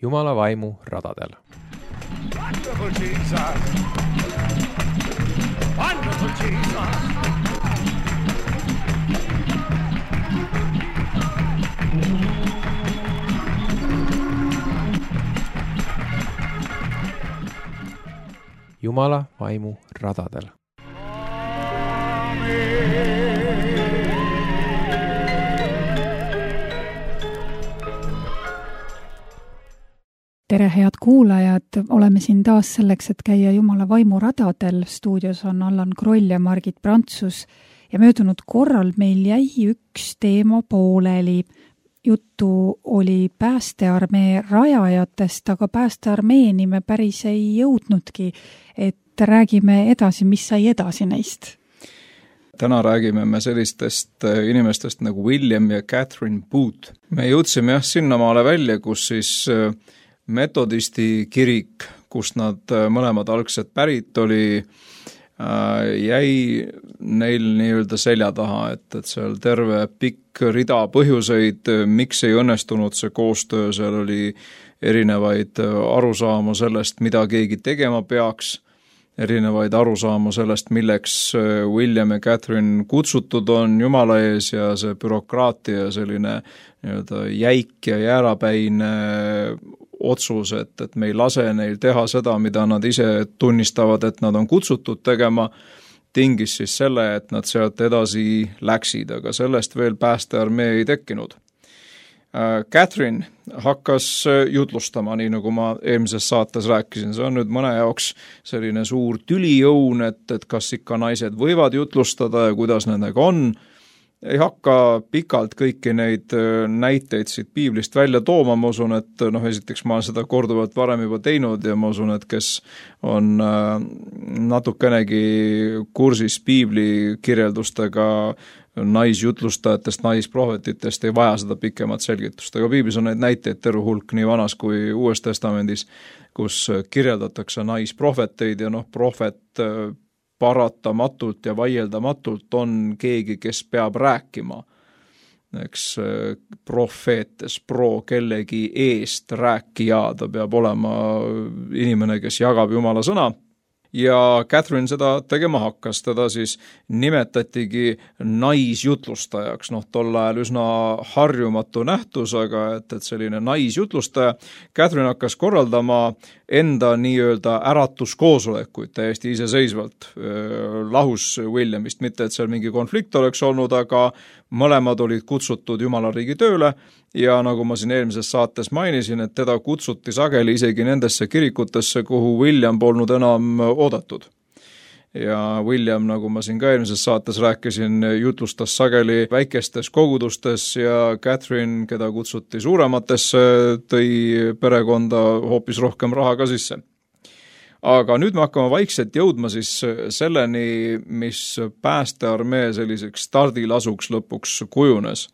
Jumala vaimu radadel. Wonderful Jesus! Wonderful Jesus! Jumala vaimu radadel. Tere, head kuulajad! Oleme siin taas selleks, et käia Jumala vaimu radadel. Stuudios on Allan Kroll ja Margit Prantsus ja möödunud korral meil jäi üks teema pooleli. Juttu oli päästearmee rajajatest, aga päästearmeeni me päris ei jõudnudki, et räägime edasi, mis sai edasi neist. Täna räägime me sellistest inimestest nagu William ja Catherine Booth. Me jõudsime sinnamaale välja, kus siis metodisti kirik, kust nad mõlemad algselt pärit oli, jäi neil nii-öelda selja taha, et seal terve pikk rida põhjuseid, miks ei õnnestunud see koostöö, seal oli erinevaid arusaama sellest, mida keegi tegema peaks, erinevaid arusaama sellest, milleks William ja Catherine kutsutud on Jumala ees ja see bürokraatia selline nii-öelda jäik ja jäärapäine otsus, et me ei lase neil teha seda, mida nad ise tunnistavad, et nad on kutsutud tegema, tingis siis selle, et nad sealt edasi läksid, aga sellest veel päästearmee ei tekkinud. Catherine hakkas jutlustama, nii nagu ma eelmises saates rääkisin, see on nüüd mõne jaoks selline suur tülijõun, et kas ikka naised võivad jutlustada ja kuidas nendega on. Ei hakka pikalt kõiki neid näiteid siit piiblist välja tooma, ma usun, et esiteks ma olen seda korduvalt varem juba teinud ja ma usun, et kes on natukenegi kursis piibli kirjeldustega naisjutlustajatest, naisprohvetitest, ei vaja seda pikemat selgitust, aga piiblis on neid näiteid terve hulk nii vanas kui Uues Testamendis, kus kirjeldatakse naisprohveteid ja prohvet paratamatult ja vaieldamatult on keegi, kes peab rääkima. Eks profeetes kellegi eest rääkija, ta peab olema inimene, kes jagab Jumala sõna. Ja Catherine seda tegema hakkas, teda siis nimetatigi naisjutlustajaks, tol ajal üsna harjumatu nähtus, aga et selline naisjutlustaja. Catherine hakkas korraldama enda nii-öelda äratuskoosolekuid täiesti iseseisvalt, lahus Williamist, mitte et seal mingi konflikt oleks olnud, aga mõlemad olid kutsutud Jumala riigi tööle ja nagu ma siin eelmises saates mainisin, et teda kutsuti sageli isegi nendesse kirikutesse, kuhu William polnud enam oodatud. Ja William, nagu ma siin ka eelmises saates rääkisin, jutlustas sageli väikestes kogudustes ja Catherine, keda kutsuti suurematesse, tõi perekonda hoopis rohkem raha ka sisse. Aga nüüd me hakkame vaikselt jõudma siis selleni, mis päästearmee selliseks stardilasuks lõpuks kujunes.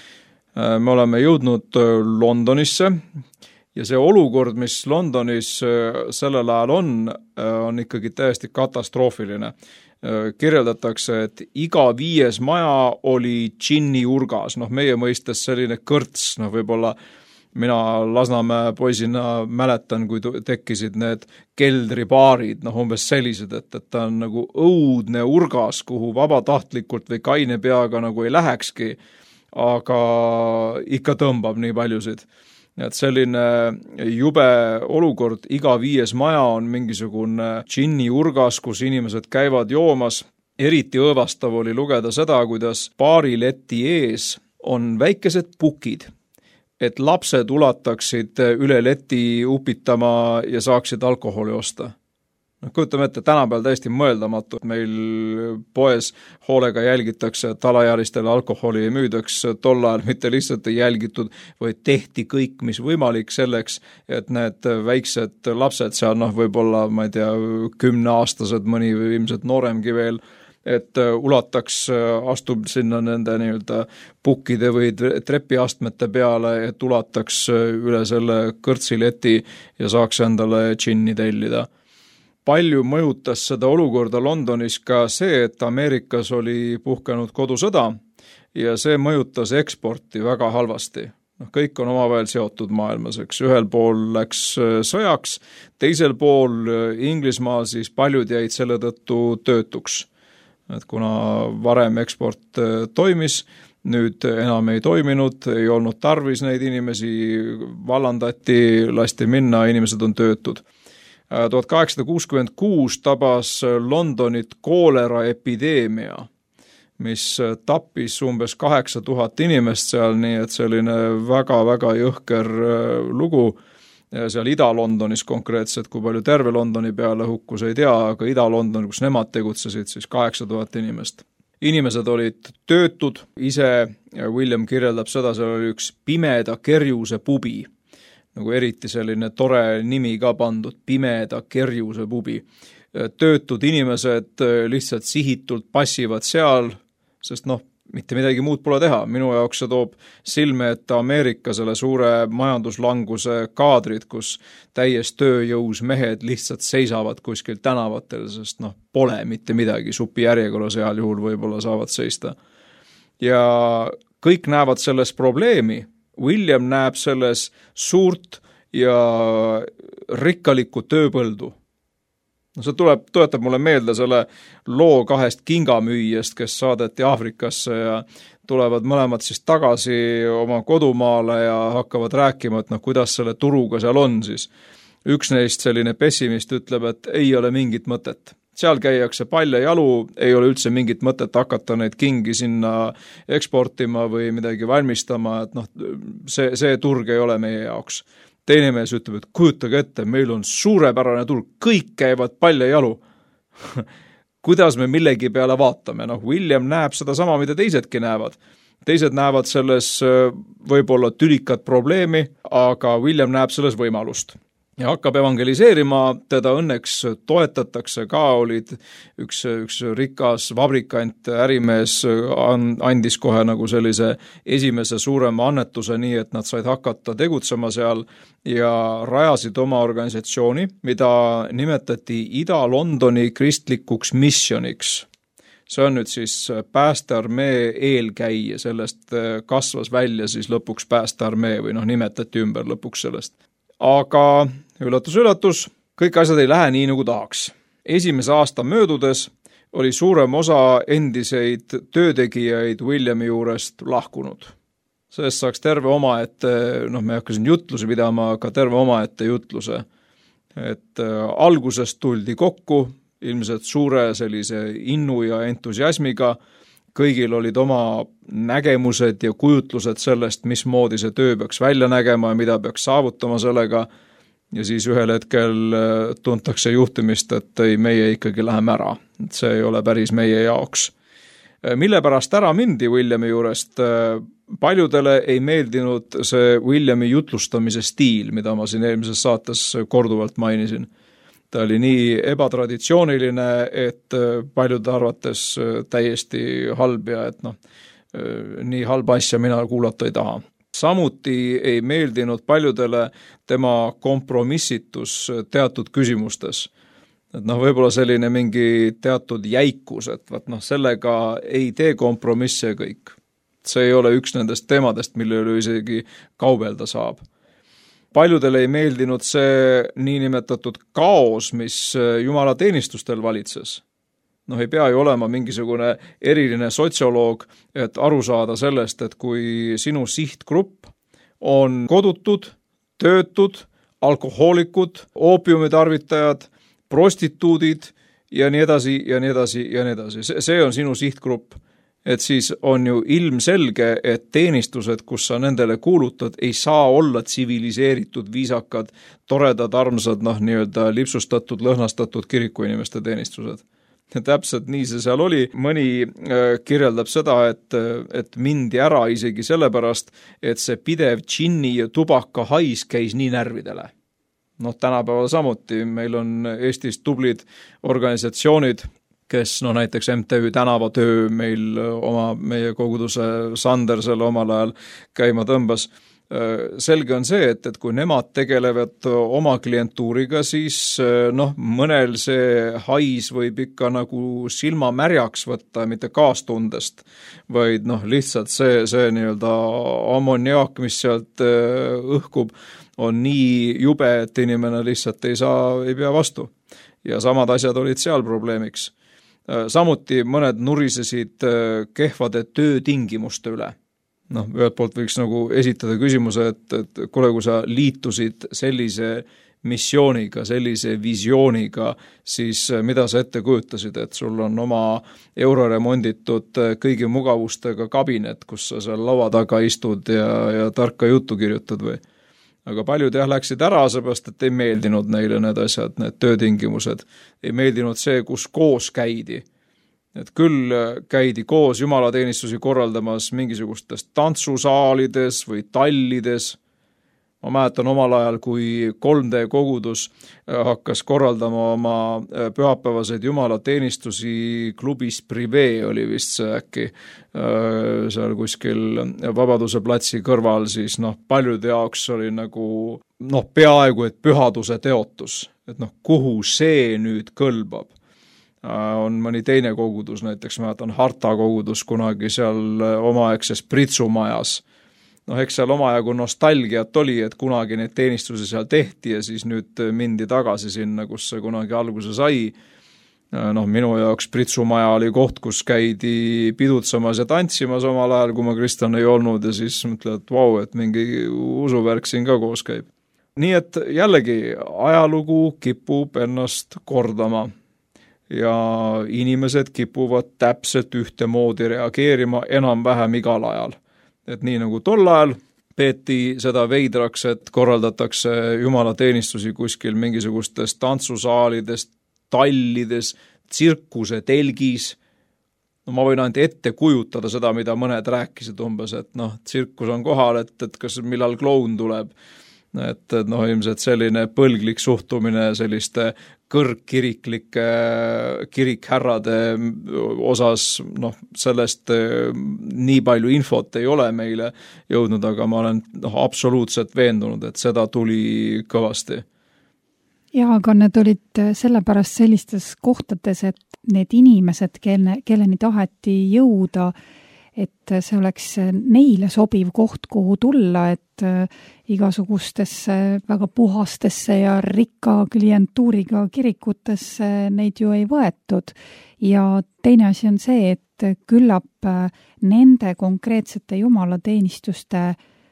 Me oleme jõudnud Londonisse ja see olukord, mis Londonis sellel ajal on ikkagi täiesti katastroofiline. Kirjeldatakse, et iga 5. maja oli džinni urgas, meie mõistes selline kõrts, võib-olla mina Lasnamäe poisina mäletan, kui tekkisid need keldribaarid, umbes sellised, et ta on nagu õudne urgas, kuhu vabatahtlikult või kaine peaga nagu ei lähekski, aga ikka tõmbab nii paljusid. Et selline jube olukord, iga 5. maja on mingisugune džinni urgas, kus inimesed käivad joomas. Eriti õõvastav oli lugeda seda, kuidas baarileti ees on väikesed pukid, et lapsed ulataksid üle leti upitama ja saaksid alkoholi osta. Kujutame ette, tänapäeval täiesti mõeldamatu, et meil poes hoolega jälgitakse, et alaealistele alkoholi ei müüdaks, tol ajal mitte lihtsalt ei jälgitud, või tehti kõik, mis võimalik selleks, et need väiksed lapsed seal, võib-olla, ma ei tea, 10-aastased, mõni või ilmselt nooremgi veel, et ulataks, astub sinna nende nii-öelda pukkide või trepiastmete peale, et ulataks üle selle kõrtsileti ja saaks endale džinni tellida. Palju mõjutas seda olukorda Londonis ka see, et Ameerikas oli puhkenud kodusõda ja see mõjutas eksporti väga halvasti. kõik on omavahel seotud maailmas, eks. Ühel pool läks sõjaks, teisel pool Inglismaal siis paljud jäid selle tõttu töötuks. Et kuna varem eksport toimis, nüüd enam ei toiminud, ei olnud tarvis neid inimesi, vallandati, lasti minna, inimesed on töötud. 1866 tabas Londonit kooleraepideemia, mis tappis umbes 8000 inimest seal, nii et selline väga-väga jõhker lugu. Seal Ida-Londonis konkreetselt, kui palju terve Londoni peale hukkus, ei tea, aga Ida-London, kus nemad tegutsesid, siis 8000 inimest. Inimesed olid töötud, ise William kirjeldab seda, seal oli üks pimeda kerjuse pubi, nagu eriti selline tore nimi ka pandud, pimeda kerjuse pubi. Töötud inimesed lihtsalt sihitult passivad seal, sest mitte midagi muud pole teha. Minu jaoks see toob silme, et Ameerika selle suure majanduslanguse kaadrid, kus täies tööjõus mehed lihtsalt seisavad kuskil tänavatel, sest pole mitte midagi, supi järjekorras heal juhul võib-olla saavad seista. Ja kõik näevad selles probleemi. William näeb selles suurt ja rikkalikku tööpõldu. See tuletab mulle meelde selle loo 2 kingamüüjast, kes saadeti Aafrikasse ja tulevad mõlemad siis tagasi oma kodumaale ja hakkavad rääkima, et kuidas selle turuga seal on siis. Üks neist selline pessimist ütleb, et ei ole mingit mõtet. Seal käiakse palja jalu, ei ole üldse mingit mõtet hakata neid kingi sinna eksportima või midagi valmistama, et see turg ei ole meie jaoks. Teine mees ütleb, et kujutage ette, meil on suurepärane turg, kõik käivad palja jalu. Kuidas me millegi peale vaatame? William näeb seda sama, mida teisedki näevad. Teised näevad selles võib-olla tülikat probleemi, aga William näeb selles võimalust. Ja hakkab evangeliseerima, teda õnneks toetatakse ka, olid üks rikas vabrikant, ärimees andis kohe nagu sellise esimese suurema annetuse nii, et nad said hakata tegutsema seal ja rajasid oma organisatsiooni, mida nimetati Ida-Londoni kristlikuks missioniks. See on nüüd siis päästearmee eelkäija, sellest kasvas välja siis lõpuks päästearmee või nimetati ümber lõpuks sellest. Aga üllatus, kõik asjad ei lähe nii, nagu tahaks. Esimese aasta möödudes oli suurem osa endiseid töötegijaid Williami juurest lahkunud. Sellest saaks terve omaette, me hakkasin jutlusi pidama, aga terve omaette jutluse. Et algusest tuldi kokku, ilmselt suure sellise innu ja entusiasmiga, kõigil olid oma nägemused ja kujutlused sellest, mismoodi see töö peaks välja nägema ja mida peaks saavutama sellega. Ja siis ühel hetkel tuntakse juhtimist, et ei, meie ikkagi läheme ära. Et see ei ole päris meie jaoks. Mille pärast ära mindi Williami juurest? Paljudele ei meeldinud see Williami jutlustamise stiil, mida ma siin eelmises saates korduvalt mainisin. Ta oli nii ebatraditsiooniline, et paljude arvates täiesti halb ja et nii halba asja mina kuulata ei taha. Samuti ei meeldinud paljudele tema kompromissitus teatud küsimustes. Et võib-olla selline mingi teatud jäikus, et sellega ei tee kompromisse kõik. See ei ole üks nendest teemadest, mille üle isegi kaubelda saab. Paljudele ei meeldinud see niinimetatud kaos, mis Jumala teenistustel valitses. Ei pea ju olema mingisugune eriline sotsioloog, et aru saada sellest, et kui sinu sihtgrupp on kodutud, töötud, alkohoolikud, oopiumitarvitajad, prostituudid ja nii edasi ja nii edasi ja nii edasi. See on sinu sihtgrupp. Et siis on ju ilmselge, et teenistused, kus sa nendele kuulutad, ei saa olla tsiviliseeritud, viisakad, toredad, armsad, nii-öelda lipsustatud, lõhnastatud kirikuinimeste teenistused. Ja täpselt nii see seal oli. Mõni kirjeldab seda, et mindi ära isegi sellepärast, et see pidev džinni ja tubaka hais käis nii närvidele. Tänapäeval samuti. Meil on Eestis tublid organisatsioonid, kes näiteks MTÜ tänavatöö meil meie koguduse Sander selle omal ajal käima tõmbas. selge on see, et kui nemad tegelevad oma klientuuriga, siis mõnel see hais võib ikka nagu silma märjaks võtta, mitte kaastundest, vaid lihtsalt see nii-öelda ammoniaak, mis sealt õhkub, on nii jube, et inimene lihtsalt ei pea vastu. Ja samad asjad olid seal probleemiks. Samuti mõned nurisesid kehvade töötingimuste üle. Ühelt poolt võiks nagu esitada küsimuse, et kuule, kui sa liitusid sellise missiooniga, sellise visiooniga, siis mida sa ette kujutasid, et sul on oma euroremonditud kõigi mugavustega kabinet, kus sa seal laua taga istud ja tarka juttu kirjutad või? Aga paljud läksid ära, seepärast, et ei meeldinud neile need asjad, need töötingimused. Ei meeldinud see, kus koos käidi. Et küll käidi koos jumalateenistusi korraldamas mingisugustes tantsusaalides või tallides. Ma mäletan omal ajal, kui 3D kogudus hakkas korraldama oma pühapäevaseid jumalateenistusi klubis Privé oli vist see äkki seal kuskil Vabaduse platsi kõrval, siis paljude jaoks oli nagu peaaegu et pühaduse teotus, et kuhu see nüüd kõlbab. On mõni teine kogudus, näiteks mäletan Harta kogudus kunagi seal omaaegses Pritsumajas. Eks seal omajagu nostalgiat oli, et kunagi neid teenistusi seal tehti ja siis nüüd mindi tagasi sinna, kus see kunagi alguse sai. Minu jaoks Pritsumaja oli koht, kus käidi pidutsamas ja tantsimas omal ajal, kui ma kristlane ei olnud ja siis mõtled, et vau, et mingi usuvärk siin ka koos käib. Nii et jällegi ajalugu kipub ennast kordama ja inimesed kipuvad täpselt ühtemoodi reageerima enam-vähem igal ajal. Et nii nagu tol ajal peeti seda veidraks, et korraldatakse jumalateenistusi kuskil mingisugustes tantsusaalides, tallides, tsirkuse telgis. Ma võin ainult ette kujutada seda, mida mõned rääkisid umbes, et tsirkus on kohal, et kas millal kloun tuleb. Et ilmselt selline põlglik suhtumine selliste kõrgkiriklike kirikhärrade osas, sellest nii palju infot ei ole meile jõudnud, aga ma olen absoluutselt veendunud, et seda tuli kõvasti. Ja, aga need olid sellepärast sellistes kohtades, et need inimesed, kelleni taheti jõuda, et see oleks neile sobiv koht, kuhu tulla, et igasugustesse väga puhastesse ja rikka klientuuriga kirikutesse neid ju ei võetud. Ja teine asi on see, et küllap nende konkreetsete jumalateenistuste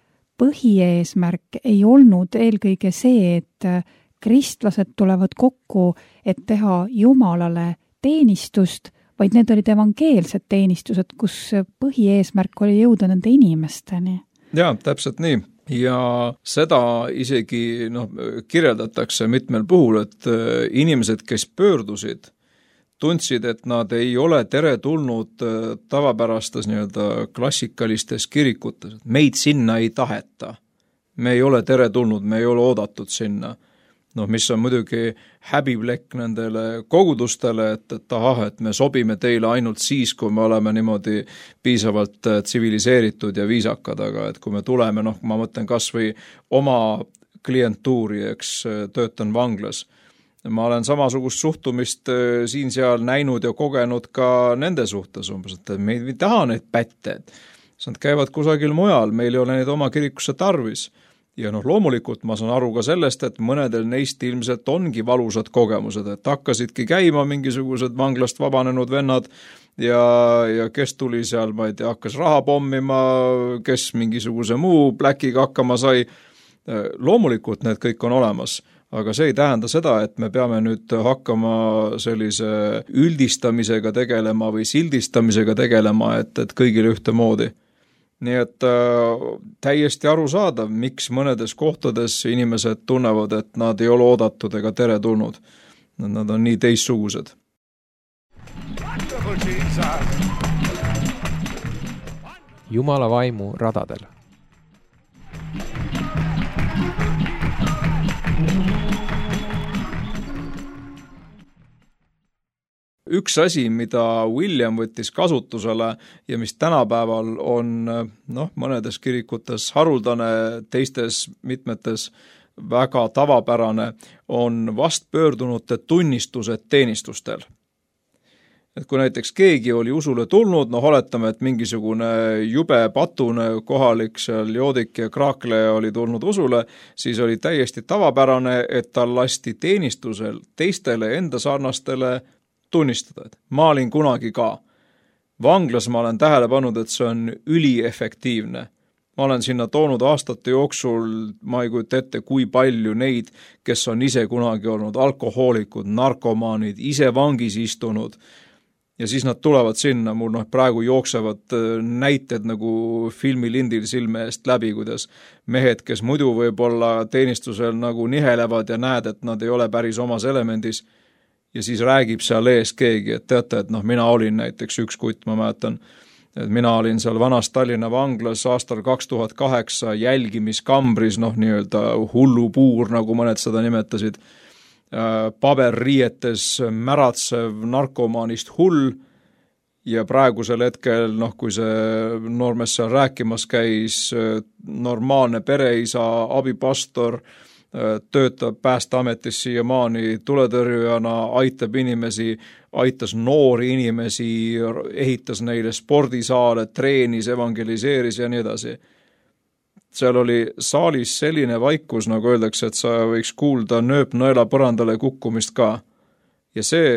põhieesmärk ei olnud eelkõige see, et kristlased tulevad kokku, et teha Jumalale teenistust, vaid need olid evangeelsed teenistused, kus põhieesmärk oli jõuda nende inimesteni. Jaa, täpselt nii. Ja seda isegi kirjeldatakse mitmel puhul, et inimesed, kes pöördusid, tundsid, et nad ei ole teretulnud tavapärastes klassikalistes kirikutes. Meid sinna ei taheta. Me ei ole teretulnud, me ei ole oodatud sinna. Mis on muidugi häbiplekk nendele kogudustele, et me sobime teile ainult siis, kui me oleme niimoodi piisavalt tsiviliseeritud ja viisakad, aga et kui me tuleme, ma mõtlen kas või oma klientuuri, töötan vanglas. Ma olen samasugust suhtumist siin-seal näinud ja kogenud ka nende suhtes umbes, et me ei taha neid pätte. Nad käivad kusagil mujal, meil ei ole neid oma kirikusse tarvis. Ja loomulikult ma saan aru ka sellest, et mõnedel neist ilmselt ongi valusad kogemused, et hakkasidki käima mingisugused vanglast vabanenud vennad ja kes tuli seal, ma ei tea, hakkas raha pommima, kes mingisuguse muu pläkiga hakkama sai. Loomulikult need kõik on olemas, aga see ei tähenda seda, et me peame nüüd hakkama sellise üldistamisega tegelema või sildistamisega tegelema, et kõigile ühtemoodi. Nii et täiesti arusaadav, miks mõnedes kohtades inimesed tunnevad, et nad ei ole oodatud ega teretulnud. Nad on nii teistsugused. Jumala vaimu radadel. Üks asi, mida William võttis kasutusele ja mis tänapäeval on mõnedes kirikutes haruldane, teistes mitmetes väga tavapärane, on vastpöördunute tunnistused teenistustel. Et kui näiteks keegi oli usule tulnud, oletame, et mingisugune jube patune kohalik seal joodik ja kraakleja oli tulnud usule, siis oli täiesti tavapärane, et tal lasti teenistusel teistele enda sarnastele tunnistada, et ma olin kunagi ka. Vanglas ma olen tähele pannud, et see on üliefektiivne. Ma olen sinna toonud aastate jooksul, ma ei kujuta ette, kui palju neid, kes on ise kunagi olnud alkohoolikud, narkomaanid, ise vangis istunud. Ja siis nad tulevad sinna, mul praegu jooksevad näited nagu filmilindil silme eest läbi, kuidas mehed, kes muidu võib-olla teenistusel nagu nihelevad ja näed, et nad ei ole päris omas elemendis, ja siis räägib seal ees keegi, et teate, et mina olin näiteks üks kutt, ma mäletan, et mina olin seal vanas Tallinna vanglas aastal 2008 jälgimiskambris, nii-öelda hullupuur, nagu mõned seda nimetasid, paberriietes märatsev narkomaanist hull ja praegusel hetkel, kui see noormees seal rääkimas käis, normaalne pereisa, abipastor, töötab Päästeametis siiamaani tuletõrjujana, aitab inimesi, aitas noori inimesi, ehitas neile spordisaale, treenis, evangeliseeris ja nii edasi. Seal oli saalis selline vaikus, nagu öeldakse, et sa võiks kuulda nööpnõela põrandale kukkumist ka. Ja see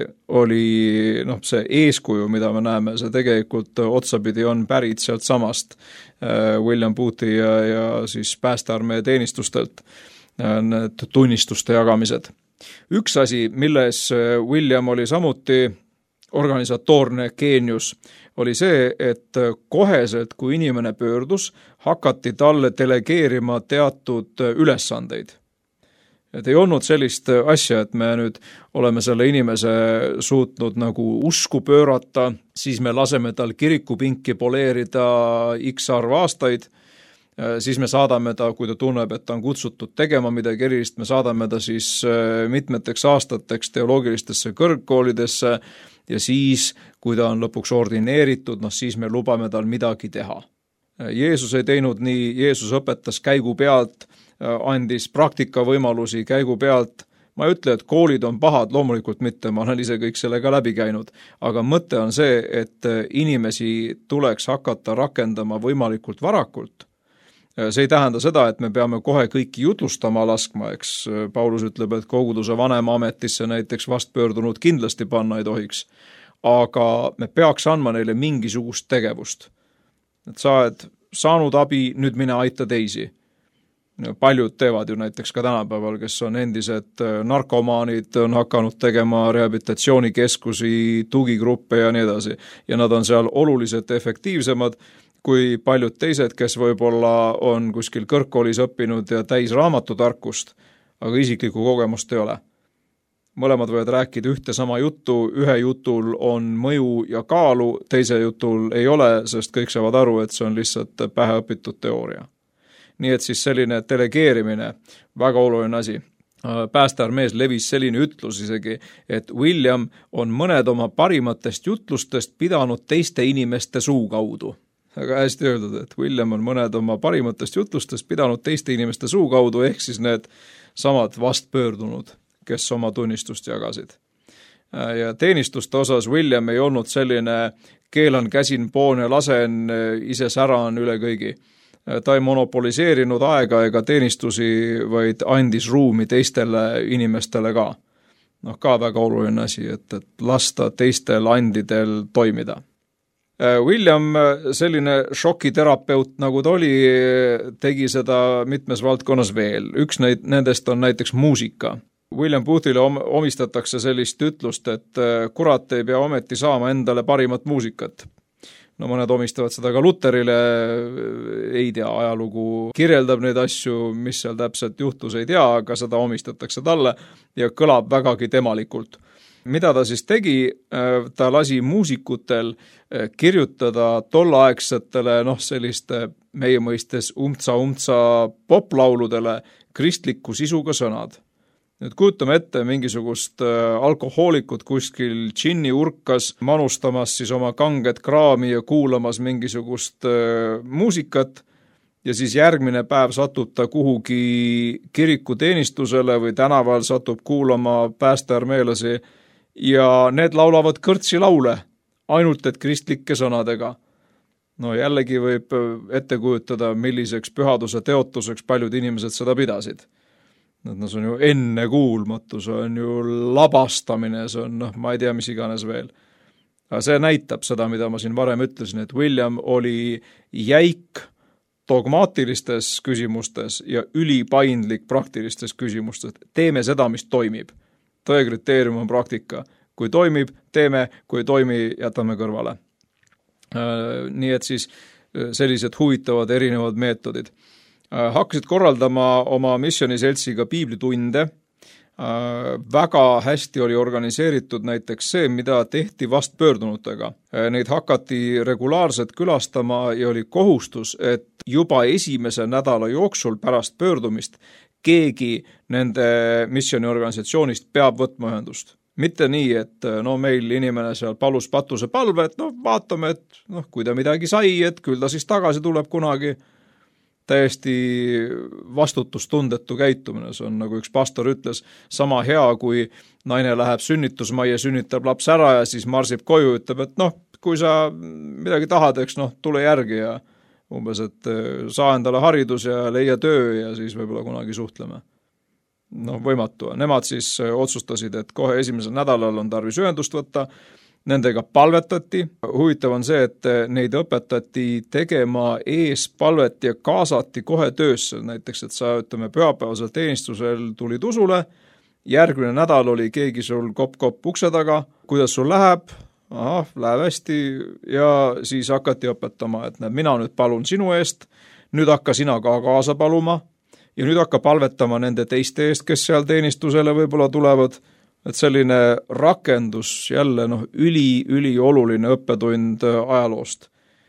oli see eeskuju, mida me näeme, see tegelikult otsapidi on pärit sealt samast William Boothi ja siis päästearmee teenistustelt need tunnistuste jagamised. Üks asi, milles William oli samuti organisatoorne geenius, oli see, et koheselt, kui inimene pöördus, hakati talle delegeerima teatud ülesandeid. Et ei olnud sellist asja, et me nüüd oleme selle inimese suutnud nagu usku pöörata, siis me laseme tal kirikupinki poleerida x arv aastaid, siis me saadame ta, kui ta tunneb, et ta on kutsutud tegema midagi erilist, me saadame ta siis mitmeteks aastateks teoloogilistesse kõrgkoolidesse ja siis, kui ta on lõpuks ordineeritud, siis me lubame tal midagi teha. Jeesus ei teinud nii, Jeesus õpetas käigu pealt, andis praktika võimalusi käigu pealt. Ma ei ütle, et koolid on pahad, loomulikult mitte, ma olen ise kõik sellega läbi käinud, aga mõte on see, et inimesi tuleks hakata rakendama võimalikult varakult. See ei tähenda seda, et me peame kohe kõiki jutlustama laskma, eks Paulus ütleb, et koguduse vanema ametisse näiteks vastpöördunud kindlasti panna ei tohiks, aga me peaks andma neile mingisugust tegevust. Et sa oled saanud abi, nüüd mine aita teisi. Paljud teevad ju näiteks ka tänapäeval, kes on endised narkomaanid, on hakanud tegema rehabilitatsioonikeskusi, tugigruppe ja nii edasi. Ja nad on seal oluliselt efektiivsemad kui paljud teised, kes võib-olla on kuskil kõrgkoolis õppinud ja täis raamatutarkust, aga isiklikku kogemust ei ole. Mõlemad võivad rääkida ühte sama juttu, ühe jutul on mõju ja kaalu, teise jutul ei ole, sest kõik saavad aru, et see on lihtsalt päheõpitud teooria. Nii et siis selline delegeerimine, väga oluline asi. Päästearmees levis selline ütlus isegi, et William on mõned oma parimatest jutlustest pidanud teiste inimeste suu kaudu. Väga hästi öeldud, et William on mõned oma parimatest jutlustest pidanud teiste inimeste suu kaudu, ehk siis need samad vastpöördunud, kes oma tunnistust jagasid. Ja teenistuste osas William ei olnud selline keelan, käsin, poon ja lasen, ise säran üle kõigi. Ta ei monopoliseerinud aega ega teenistusi, vaid andis ruumi teistele inimestele ka. Ka väga oluline asi, et lasta teistel andidel toimida. William, selline šokiterapeut nagu ta oli, tegi seda mitmes valdkonnas veel. Üks nendest on näiteks muusika. William Boothile omistatakse sellist ütlust, et kurat ei pea ometi saama endale parimat muusikat. Mõned omistavad seda ka Luterile, ei tea, ajalugu kirjeldab neid asju, mis seal täpselt juhtus, ei tea, aga seda omistatakse talle ja kõlab vägagi temalikult. Mida ta siis tegi? Ta lasi muusikutel kirjutada tolleaegsetele selliste meie mõistes umtsa poplauludele kristliku sisuga sõnad. Nüüd kujutame ette mingisugust alkohoolikut kuskil džinni urkas, manustamas siis oma kanget kraami ja kuulamas mingisugust muusikat ja siis järgmine päev satub ta kuhugi kirikuteenistusele või tänaval satub kuulama päästearmeelasi ja need laulavad kõrtsi laule, ainult et kristlike sõnadega. No jällegi võib ette kujutada, milliseks pühaduse teotuseks paljud inimesed seda pidasid. See on ju ennekuulmatu, see on ju labastamine, see on, ma ei tea, mis iganes veel. Aga see näitab seda, mida ma siin varem ütlesin, et William oli jäik dogmaatilistes küsimustes ja ülipaindlik praktilistes küsimustes. Teeme seda, mis toimib. Tõe kriteerium on praktika. Kui toimib, teeme, kui ei toimi, jätame kõrvale. Nii et siis sellised huvitavad erinevad meetodid. Hakkasid korraldama oma missioniseltsiga piiblitunde. Väga hästi oli organiseeritud näiteks see, mida tehti vastpöördunutega. Neid hakati regulaarselt külastama ja oli kohustus, et juba esimese nädala jooksul pärast pöördumist keegi nende missioniorganisatsioonist peab võtma ühendust. Mitte nii, et meil inimene seal palus patuse palve, et vaatame, et kui ta midagi sai, et küll ta siis tagasi tuleb kunagi. Täiesti vastutustundetu käitumine, see on nagu üks pastor ütles, sama hea, kui naine läheb sünnitusmajja, sünnitab laps ära ja siis marsib koju, ütleb, et kui sa midagi tahad, eks tule järgi ja umbes, et saa endale haridus ja leia töö ja siis võib-olla kunagi suhtleme. Võimatu. Nemad siis otsustasid, et kohe esimesel nädalal on tarvis ühendust võtta, nendega palvetati. Huvitav on see, et neid õpetati tegema eespalvet ja kaasati kohe töösse. Näiteks, et sa pühapäevasel teenistusel tulid usule, järgmine nädal oli keegi sul kopp ukse taga, kuidas sul läheb? Läheb hästi ja siis hakati õpetama, et mina nüüd palun sinu eest, nüüd hakka sina ka kaasa paluma ja nüüd hakka palvetama nende teiste eest, kes seal teenistusele võib-olla tulevad. Et selline rakendus jälle üli oluline õppetund ajaloost.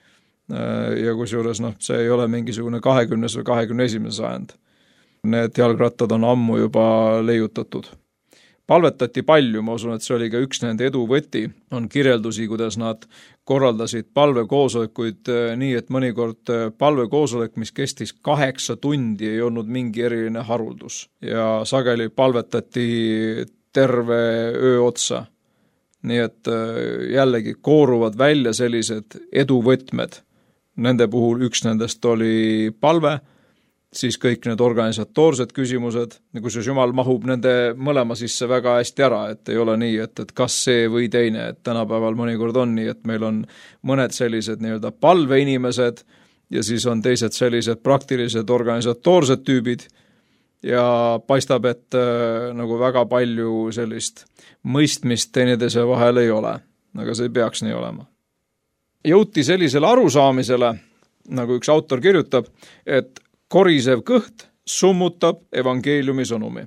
Ja kusjuures see ei ole mingisugune 20. või 21. sajand. Need jalgrattad on ammu juba leiutatud. Palvetati palju, ma usun, et see oli ka üks nende edu võti. On kirjeldusi, kuidas nad korraldasid palvekoosolekuid nii, et mõnikord palvekoosolek, mis kestis 8 tundi, ei olnud mingi eriline haruldus. Ja sageli palvetati terve öö otsa. Nii et jällegi kooruvad välja sellised eduvõtmed. Nende puhul üks nendest oli palve, siis kõik need organisatoorsed küsimused, kus Jumal mahub nende mõlema sisse väga hästi ära, et ei ole nii, et kas see või teine, et tänapäeval mõnikord on nii, et meil on mõned sellised nii-öelda palveinimesed ja siis on teised sellised praktilised organisatoorsed tüübid ja paistab, et nagu väga palju sellist mõistmist teineteise vahel ei ole, aga see ei peaks nii olema. Jõuti sellisele arusaamisele, nagu üks autor kirjutab, et korisev kõht summutab evangeeliumi sõnumi.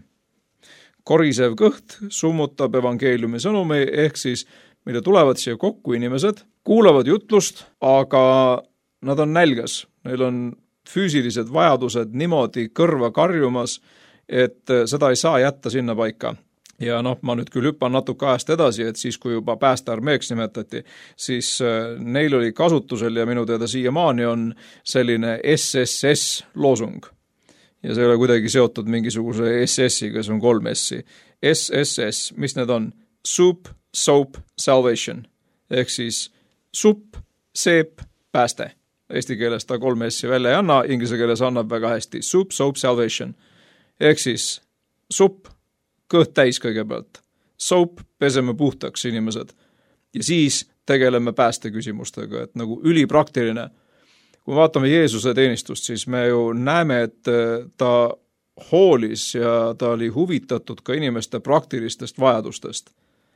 Korisev kõht summutab evangeeliumi sõnumi, ehk siis meile tulevad siia kokku inimesed, kuulavad jutlust, aga nad on nälgas. Neil on füüsilised vajadused niimoodi kõrva karjumas, et seda ei saa jätta sinna paika. Ja ma nüüd küll hüppan natuke ajast edasi, et siis kui juba päästearmeeks nimetati, siis neil oli kasutusel ja minu teada siiamaani on selline SSS loosung. Ja see ei ole kuidagi seotud mingisuguse SS-iga, see on 3 S-i. SSS, mis need on? Soup, soap, salvation. Ehk siis supp, seep, pääste. Eesti keeles ta 3 S-i välja ei anna, inglise keeles annab väga hästi. Soup, soap, salvation. Ehk siis supp, kõht täis kõigepealt. Soap, peseme puhtaks inimesed. Ja siis tegeleme pääste küsimustega, et nagu ülipraktiline. Kui me vaatame Jeesuse teenistust, siis me ju näeme, et ta hoolis ja ta oli huvitatud ka inimeste praktilistest vajadustest.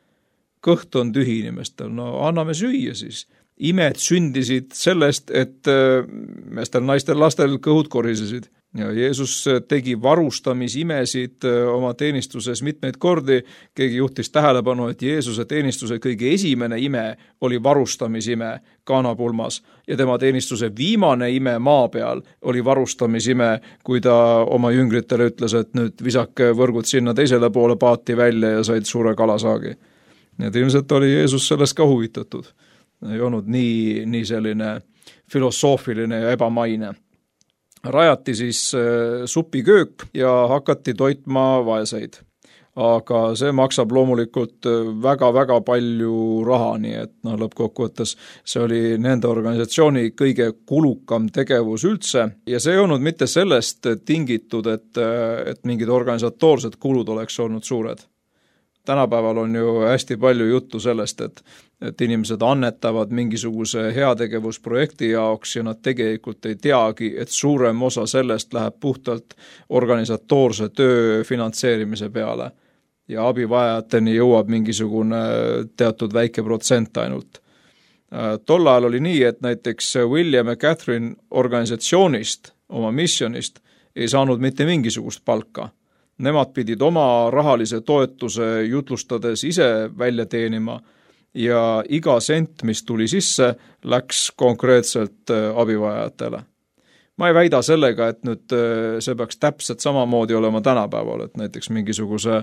Kõht on tühi inimestel, anname süüa siis. Imed sündisid sellest, et meestel, naistel, lastel kõhud korisesid. Ja Jeesus tegi varustamisimesid oma teenistuses mitmeid kordi. Keegi juhtis tähelepanu, et Jeesuse teenistuse kõige esimene ime oli varustamisime Kaanapulmas ja tema teenistuse viimane ime maa peal oli varustamisime, kui ta oma jüngritele ütles, et nüüd visake võrgud sinna teisele poole paati välja ja said suure kalasaagi. Nii et ilmselt oli Jeesus sellest ka huvitatud. Ei olnud nii selline filosoofiline ja ebamaine. Rajati siis supiköök ja hakati toitma vaeseid. Aga see maksab loomulikult väga-väga palju raha, nii et lõppkokkuvõttes see oli nende organisatsiooni kõige kulukam tegevus üldse ja see ei olnud mitte sellest tingitud, et mingid organisatoorsed kulud oleks olnud suured. Tänapäeval on ju hästi palju juttu sellest, et inimesed annetavad mingisuguse heategevusprojekti jaoks ja nad tegelikult ei teagi, et suurem osa sellest läheb puhtalt organisatoorse töö finantseerimise peale ja abivajajateni jõuab mingisugune teatud väike protsent ainult. Tol ajal oli nii, et näiteks William ja Catherine organisatsioonist, oma missionist, ei saanud mitte mingisugust palka. Nemad pidid oma rahalise toetuse jutlustades ise välja teenima ja iga sent, mis tuli sisse, läks konkreetselt abivajajatele. Ma ei väida sellega, et nüüd see peaks täpselt samamoodi olema tänapäeval, et näiteks mingisuguse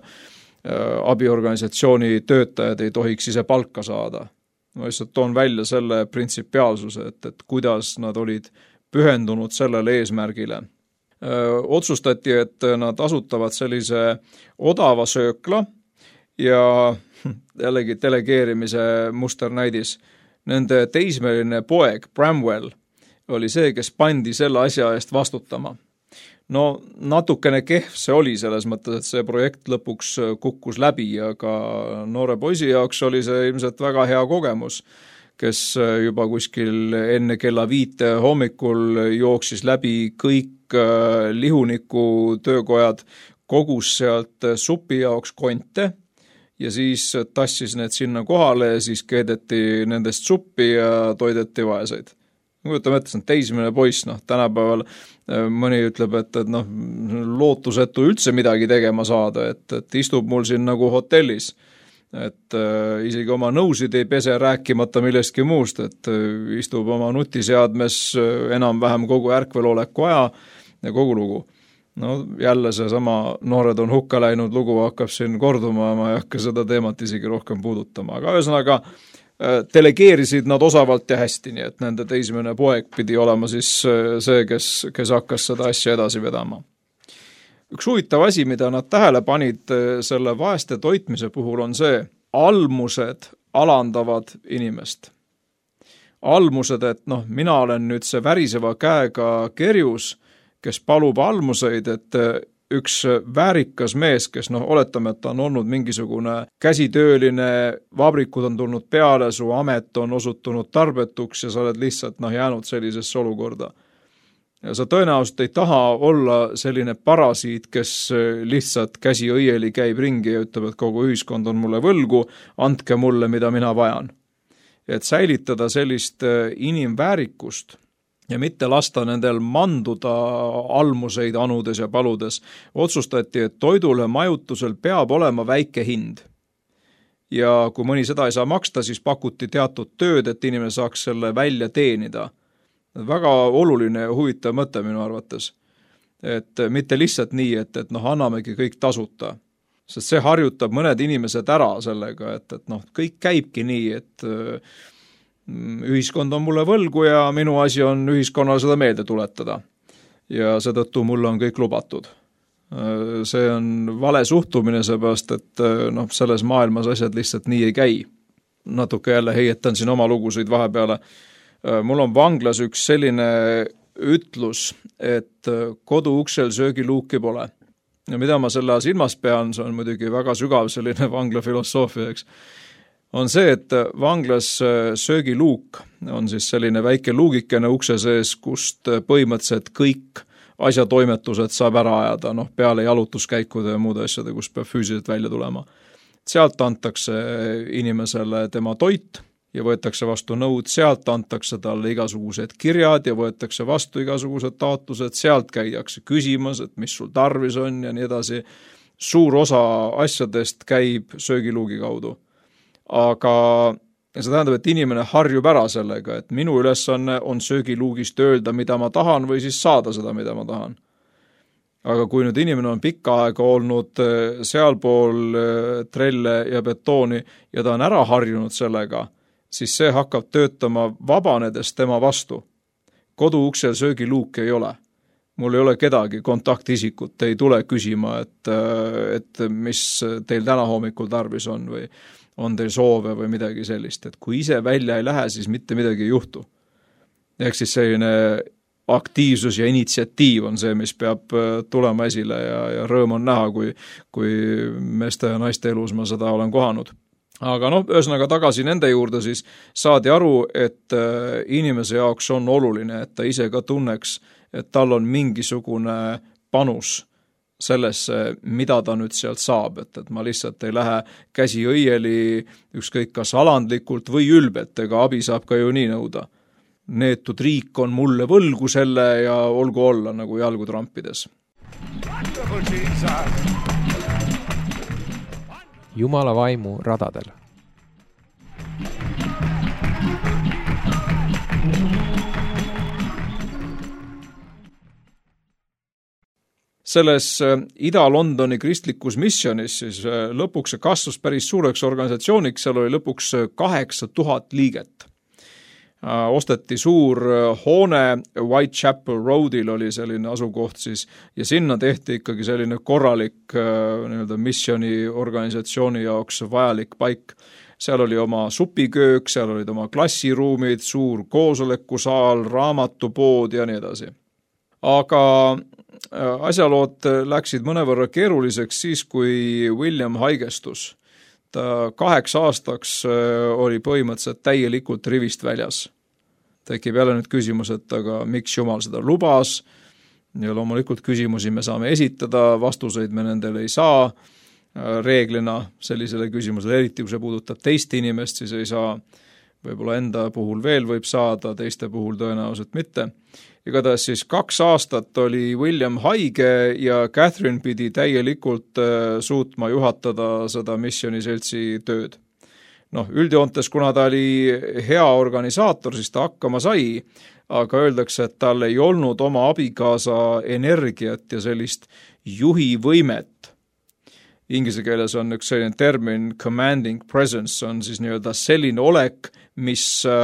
abiorganisatsiooni töötajad ei tohiks ise palka saada. Ma lihtsalt toon välja selle printsipiaalsuse, et kuidas nad olid pühendunud sellele eesmärgile. Otsustati, et nad asutavad sellise odava söökla ja jällegi delegeerimise musternäidis. Nende teismeline poeg Bramwell oli see, kes pandi selle asja eest vastutama. No natukene kehv see oli selles mõttes, et see projekt lõpuks kukkus läbi, aga noore poisi jaoks oli see ilmselt väga hea kogemus, kes juba kuskil enne kella 5 hommikul jooksis läbi kõik lihuniku töökojad, kogus sealt supi jaoks konte ja siis tassis need sinna kohale ja siis keedeti nendest suppi ja toideti vaeseid. Kujutame ette, see on teismeline poiss, tänapäeval mõni ütleb, et lootusetu üldse midagi tegema saada, et istub mul siin nagu hotellis. Et isegi oma nõusid ei pese rääkimata millestki muust, et istub oma nutiseadmes enam-vähem kogu ärkveloleku aja ja kogu lugu. No jälle see sama noored on hukka läinud lugu hakkab siin korduma, ma ei hakka seda teemat isegi rohkem puudutama, aga ühesõnaga delegeerisid nad osavalt ja hästi, nii et nende teismeline poeg pidi olema siis see, kes hakkas seda asja edasi vedama. Üks huvitav asi, mida nad tähele panid selle vaeste toitmise puhul on see, almused alandavad inimest. Almused, et mina olen nüüd see väriseva käega kerjus, kes palub almuseid, et üks väärikas mees, kes oletame, et ta on olnud mingisugune käsitööline, vabrikud on tulnud peale, su amet on osutunud tarbetuks ja sa oled lihtsalt jäänud sellisesse olukorda. Ja sa tõenäoliselt ei taha olla selline parasiit, kes lihtsalt käsi õieli käib ringi ja ütleb, et kogu ühiskond on mulle võlgu, andke mulle, mida mina vajan. Et säilitada sellist inimväärikust ja mitte lasta nendel manduda almuseid anudes ja paludes, otsustati, et toidule majutusel peab olema väike hind. Ja kui mõni seda ei saa maksta, siis pakuti teatud tööd, et inimene saaks selle välja teenida. Väga oluline ja huvitav mõte minu arvates. Et mitte lihtsalt nii, et annamegi kõik tasuta. Sest see harjutab mõned inimesed ära sellega, et kõik käibki nii, et ühiskond on mulle võlgu ja minu asi on ühiskonnale seda meelde tuletada. Ja seetõttu mulle on kõik lubatud. See on vale suhtumine, seepärast, et selles maailmas asjad lihtsalt nii ei käi. Natuke jälle heietan siin oma lugusid vahepeale. Mul on vanglas üks selline ütlus, et koduuksel söögiluuki pole. Ja mida ma selle silmas pean, see on muidugi väga sügav selline vangla filosoofia, eks. On see, et vanglas söögiluuk on siis selline väike luugikene ukse sees, kust põhimõtteliselt kõik asjatoimetused saab ära ajada, peale jalutuskäikude ja muude asjade, kus peab füüsiliselt välja tulema. Sealt antakse inimesele tema toit ja võetakse vastu nõud, sealt antakse talle igasugused kirjad ja võetakse vastu igasugused taotlused, sealt käidakse küsimas, et mis sul tarvis on ja nii edasi. Suur osa asjadest käib söögiluugi kaudu. Aga see tähendab, et inimene harjub ära sellega, et minu ülesanne on söögiluugist öelda, mida ma tahan või siis saada seda, mida ma tahan. Aga kui nüüd inimene on pikka aega olnud sealpool trelle ja betooni ja ta on ära harjunud sellega, siis see hakkab töötama vabanedes tema vastu. Koduuksel söögiluuki ei ole. Mul ei ole kedagi kontaktisikut, ei tule küsima, et mis teil täna hommikul tarvis on või on teil soove või midagi sellist. Et kui ise välja ei lähe, siis mitte midagi ei juhtu. Ehk siis selline aktiivsus ja initsiatiiv on see, mis peab tulema esile ja rõõm on näha, kui meeste ja naiste elus ma seda olen kohanud. Aga ühesõnaga tagasi nende juurde siis saadi aru, et inimese jaoks on oluline, et ta ise ka tunneks, et tal on mingisugune panus sellesse, mida ta nüüd sealt saab, et ma lihtsalt ei lähe käsi õieli ükskõik kas alandlikult või ülbelt, ega abi saab ka ju nii nõuda. Neetud riik on mulle võlgu selle ja olgu olla nagu jalgu trampides. Jumala vaimu radadel. Selles Ida-Londoni kristlikus missionis siis lõpuks see kasvus päris suureks organisatsiooniks, seal oli lõpuks 8000 liiget. Osteti suur hoone, Whitechapel Roadil oli selline asukoht siis, ja sinna tehti ikkagi selline korralik missioni organisatsiooni jaoks vajalik paik. Seal oli oma supiköök, seal olid oma klassiruumid, suur koosolekusaal, raamatupood ja nii edasi. Aga asjalood läksid mõnevõrra keeruliseks siis, kui William haigestus. Ta 8 aastaks oli põhimõtteliselt täielikult rivist väljas. Tekib jälle nüüd küsimus, et aga miks Jumal seda lubas? Ja loomulikult küsimusi me saame esitada, vastuseid me nendele ei saa. Reeglina sellisele küsimusele, eriti kui see puudutab teist inimest, siis ei saa. Võib-olla enda puhul veel võib saada, teiste puhul tõenäoliselt mitte. Igatahes siis 2 aastat oli William haige ja Catherine pidi täielikult suutma juhatada seda missioniseltsi tööd. Üldjoontes, kuna ta oli hea organisaator, siis ta hakkama sai, aga öeldakse, et tal ei olnud oma abikaasa energiat ja sellist juhivõimet. Inglise keeles on üks selline termin commanding presence, on siis selline olek, mis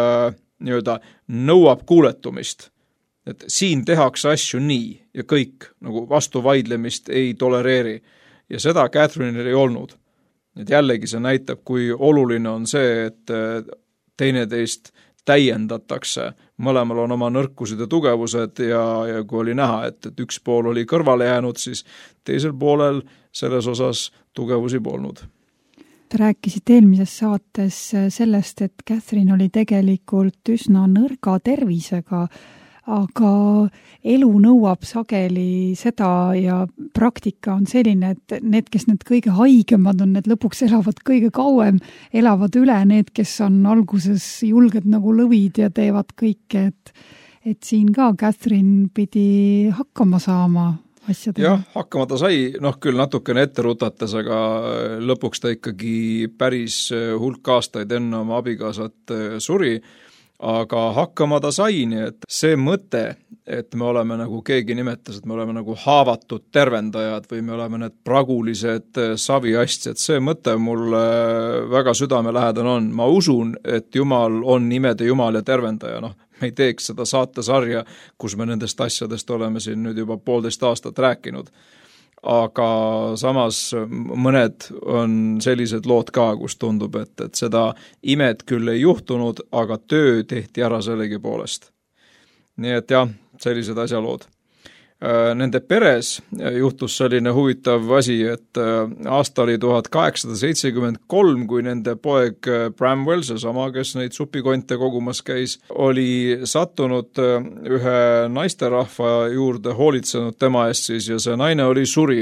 nõuab kuuletumist. Et siin tehakse asju nii ja kõik nagu vastuvaidlemist ei tolereeri. Ja seda Catherine'il ei olnud. Et jällegi see näitab, kui oluline on see, et teineteist täiendatakse. Mõlemal on oma nõrkused ja tugevused ja kui oli näha, et üks pool oli kõrvale jäänud, siis teisel poolel selles osas tugevusi polnud. Te rääkisite eelmises saates sellest, et Catherine oli tegelikult üsna nõrga tervisega, aga elu nõuab sageli seda ja praktika on selline, et need, kes need kõige haigemad on, need lõpuks elavad kõige kauem, elavad üle need, kes on alguses julged nagu lõvid ja teevad kõike, et siin ka Catherine pidi hakkama saama asjadega. Jah, hakkama ta sai, küll natukene ette rutates, aga lõpuks ta ikkagi päris hulk aastaid enne oma abikaasat suri. Aga hakkama ta sai, nii et see mõte, et me oleme nagu keegi nimetas, et me oleme nagu haavatud tervendajad või me oleme need pragulised saviastjad, see mõte mulle väga südamelähedane on. Ma usun, et Jumal on imede Jumal ja tervendaja. Me ei teeks seda saatesarja, kus me nendest asjadest oleme siin nüüd juba 1,5 aastat rääkinud. Aga samas mõned on sellised lood ka, kus tundub, et seda imed küll ei juhtunud, aga töö tehti ära sellegi poolest. Nii et jah, sellised asjalood. Nende peres juhtus selline huvitav asi, et aasta oli 1873, kui nende poeg Bramwell, seesama, kes neid supikonte kogumas käis, oli sattunud ühe naisterahva juurde hoolitsenud tema eest siis ja see naine oli surija.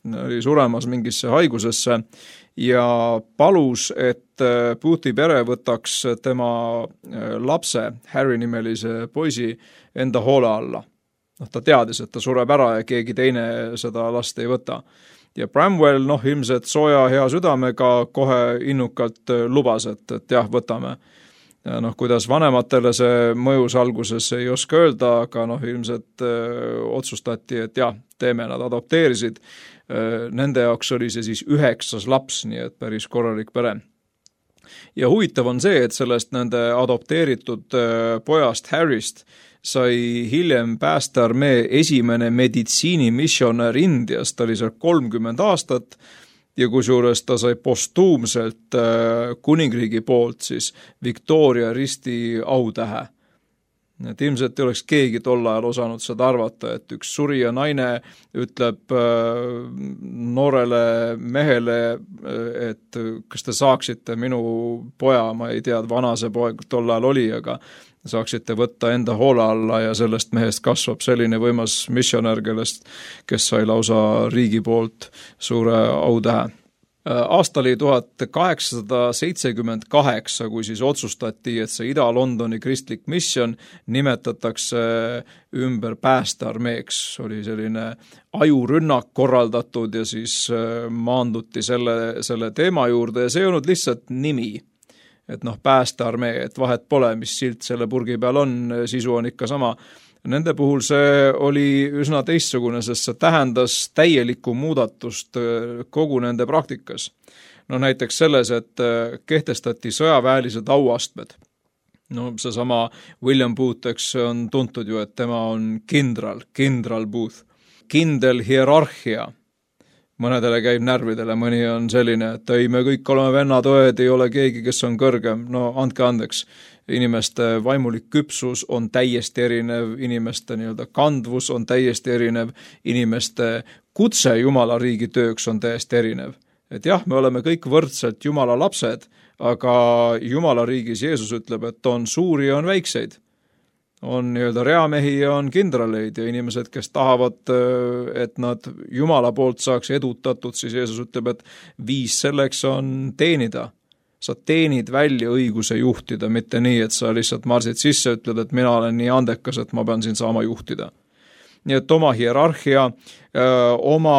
oli suremas mingisse haigusesse ja palus, et Boothi pere võtaks tema lapse, Harry nimelise poisi, enda hoole alla. Ta teadis, et ta sureb ära ja keegi teine seda last ei võta. Ja Bramwell, ilmselt sooja hea südamega kohe innukalt lubas, et jah, võtame. Ja kuidas vanematele see mõjus alguses ei oska öelda, aga ilmselt otsustati, et jah, teeme, nad adopteerisid. Nende jaoks oli see siis 9. laps, nii et päris korralik pere. Ja huvitav on see, et sellest nende adopteeritud pojast Harryst sai hiljem päästearmee esimene meditsiinimissionär Indias, ta oli seal 30 aastat ja kusjuures ta sai postuumselt kuningriigi poolt siis Victoria risti autähe. Et ilmselt ei oleks keegi tol ajal osanud seda arvata, et üks surija naine ütleb noorele mehele, et kas te saaksite minu poja, ma ei tea, vana see poeg tol ajal oli, aga saaksite võtta enda hoole alla ja sellest mehest kasvab selline võimas missionär, kes sai lausa riigi poolt suure autähe. Aasta oli 1878, kui siis otsustati, et see Ida-Londoni kristlik misjon nimetatakse ümber päästearmeeks. Oli selline ajurünnak korraldatud ja siis maanduti selle teema juurde ja see ei olnud lihtsalt nimi. Et päästearmee, et vahet pole, mis silt selle purgi peal on, sisu on ikka sama. Nende puhul see oli üsna teistsugune, sest see tähendas täielikku muudatust kogu nende praktikas. Näiteks selles, et kehtestati sõjaväelised auastmed. Seesama William Booth, eks on tuntud ju, et tema on kindral Booth. Kindel hierarhia. Mõnedele käib närvidele, mõni on selline, et ei, me kõik oleme vennad, õed, ei ole keegi, kes on kõrgem. Andke andeks. Inimeste vaimulik küpsus on täiesti erinev, inimeste kandvus on täiesti erinev, inimeste kutse Jumala riigi tööks on täiesti erinev. Et jah, me oleme kõik võrdselt Jumala lapsed, aga Jumala riigis Jeesus ütleb, et on suuri ja on väikseid. On reamehi ja on kindraleid ja inimesed, kes tahavad, et nad Jumala poolt saaks edutatud, siis Jeesus ütleb, et viis selleks on teenida. Sa teenid välja õiguse juhtida, mitte nii, et sa lihtsalt marsid sisse, ütled, et mina olen nii andekas, et ma pean siin saama juhtida. Nii et oma hierarhia, oma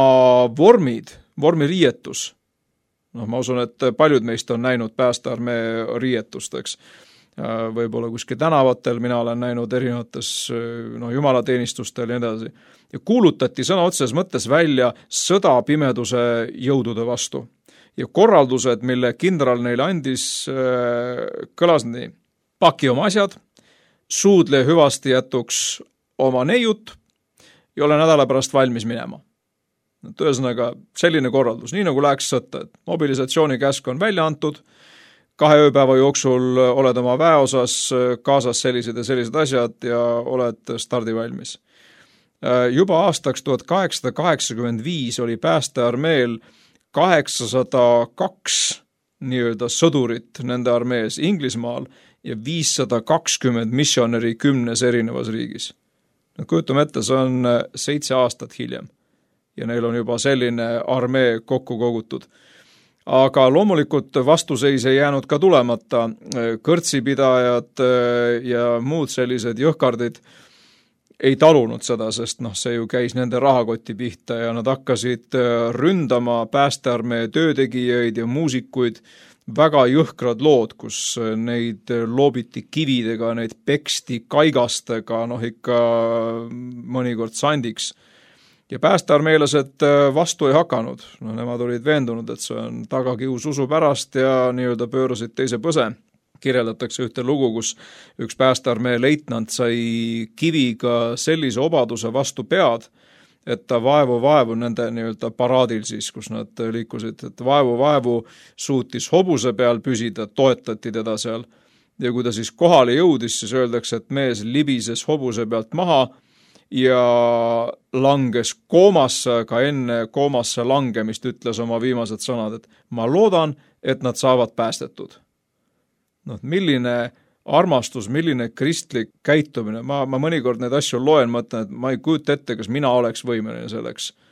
vormiriietus. Ma usun, et paljud meist on näinud päästearmee riietusteks. Võib-olla kuskil tänavatel, mina olen näinud erinevates jumalateenistustel ja nii edasi. Ja kuulutati sõna otseses mõttes välja sõda pimeduse jõudude vastu. Ja korraldused, mille kindral neile andis, kõlas nii. Paki oma asjad, suudle hüvasti jätuks oma neiut ja ole nädala pärast valmis minema. Ühesõnaga selline korraldus, nii nagu läheks sõtta, et mobilisatsiooni käsk on välja antud, 2 ööpäeva jooksul oled oma väeosas, kaasas sellised ja sellised asjad ja oled stardivalmis. Juba aastaks 1885 oli päästearmeel 802 sõdurit nende armees Inglismaal ja 520 missionäri 10 erinevas riigis. Kujutame ette, see on 7 aastat hiljem ja neil on juba selline armee kokku kogutud. Aga loomulikult vastuseis ei jäänud ka tulemata. Kõrtsipidajad ja muud sellised jõhkardid ei talunud seda, sest see ju käis nende rahakoti pihta ja nad hakkasid ründama päästearmee töötegijaid ja muusikuid. Väga jõhkrad lood, kus neid loobiti kividega, neid peksti kaigastega, ikka mõnikord sandiks. Ja päästearmeelased vastu ei hakanud. Nemad olid veendunud, et see on tagakius usu pärast ja nii-öelda pöörasid teise põse. Kirjeldatakse ühte lugu, kus üks päästearmee leitnant sai kiviga sellise obaduse vastu pead, et ta vaevu nende nii-öelda paraadil siis, kus nad liikusid, et vaevu suutis hobuse peal püsida, toetati teda seal. Ja kui ta siis kohale jõudis, siis öeldakse, et mees libises hobuse pealt maha ja langes koomasse, aga enne koomasse langemist ütles oma viimased sõnad, et ma loodan, et nad saavad päästetud. Milline armastus, milline kristlik käitumine. Ma mõnikord neid asju loen, mõtlen, et ma ei kujuta ette, kas mina oleks võimeline selleks.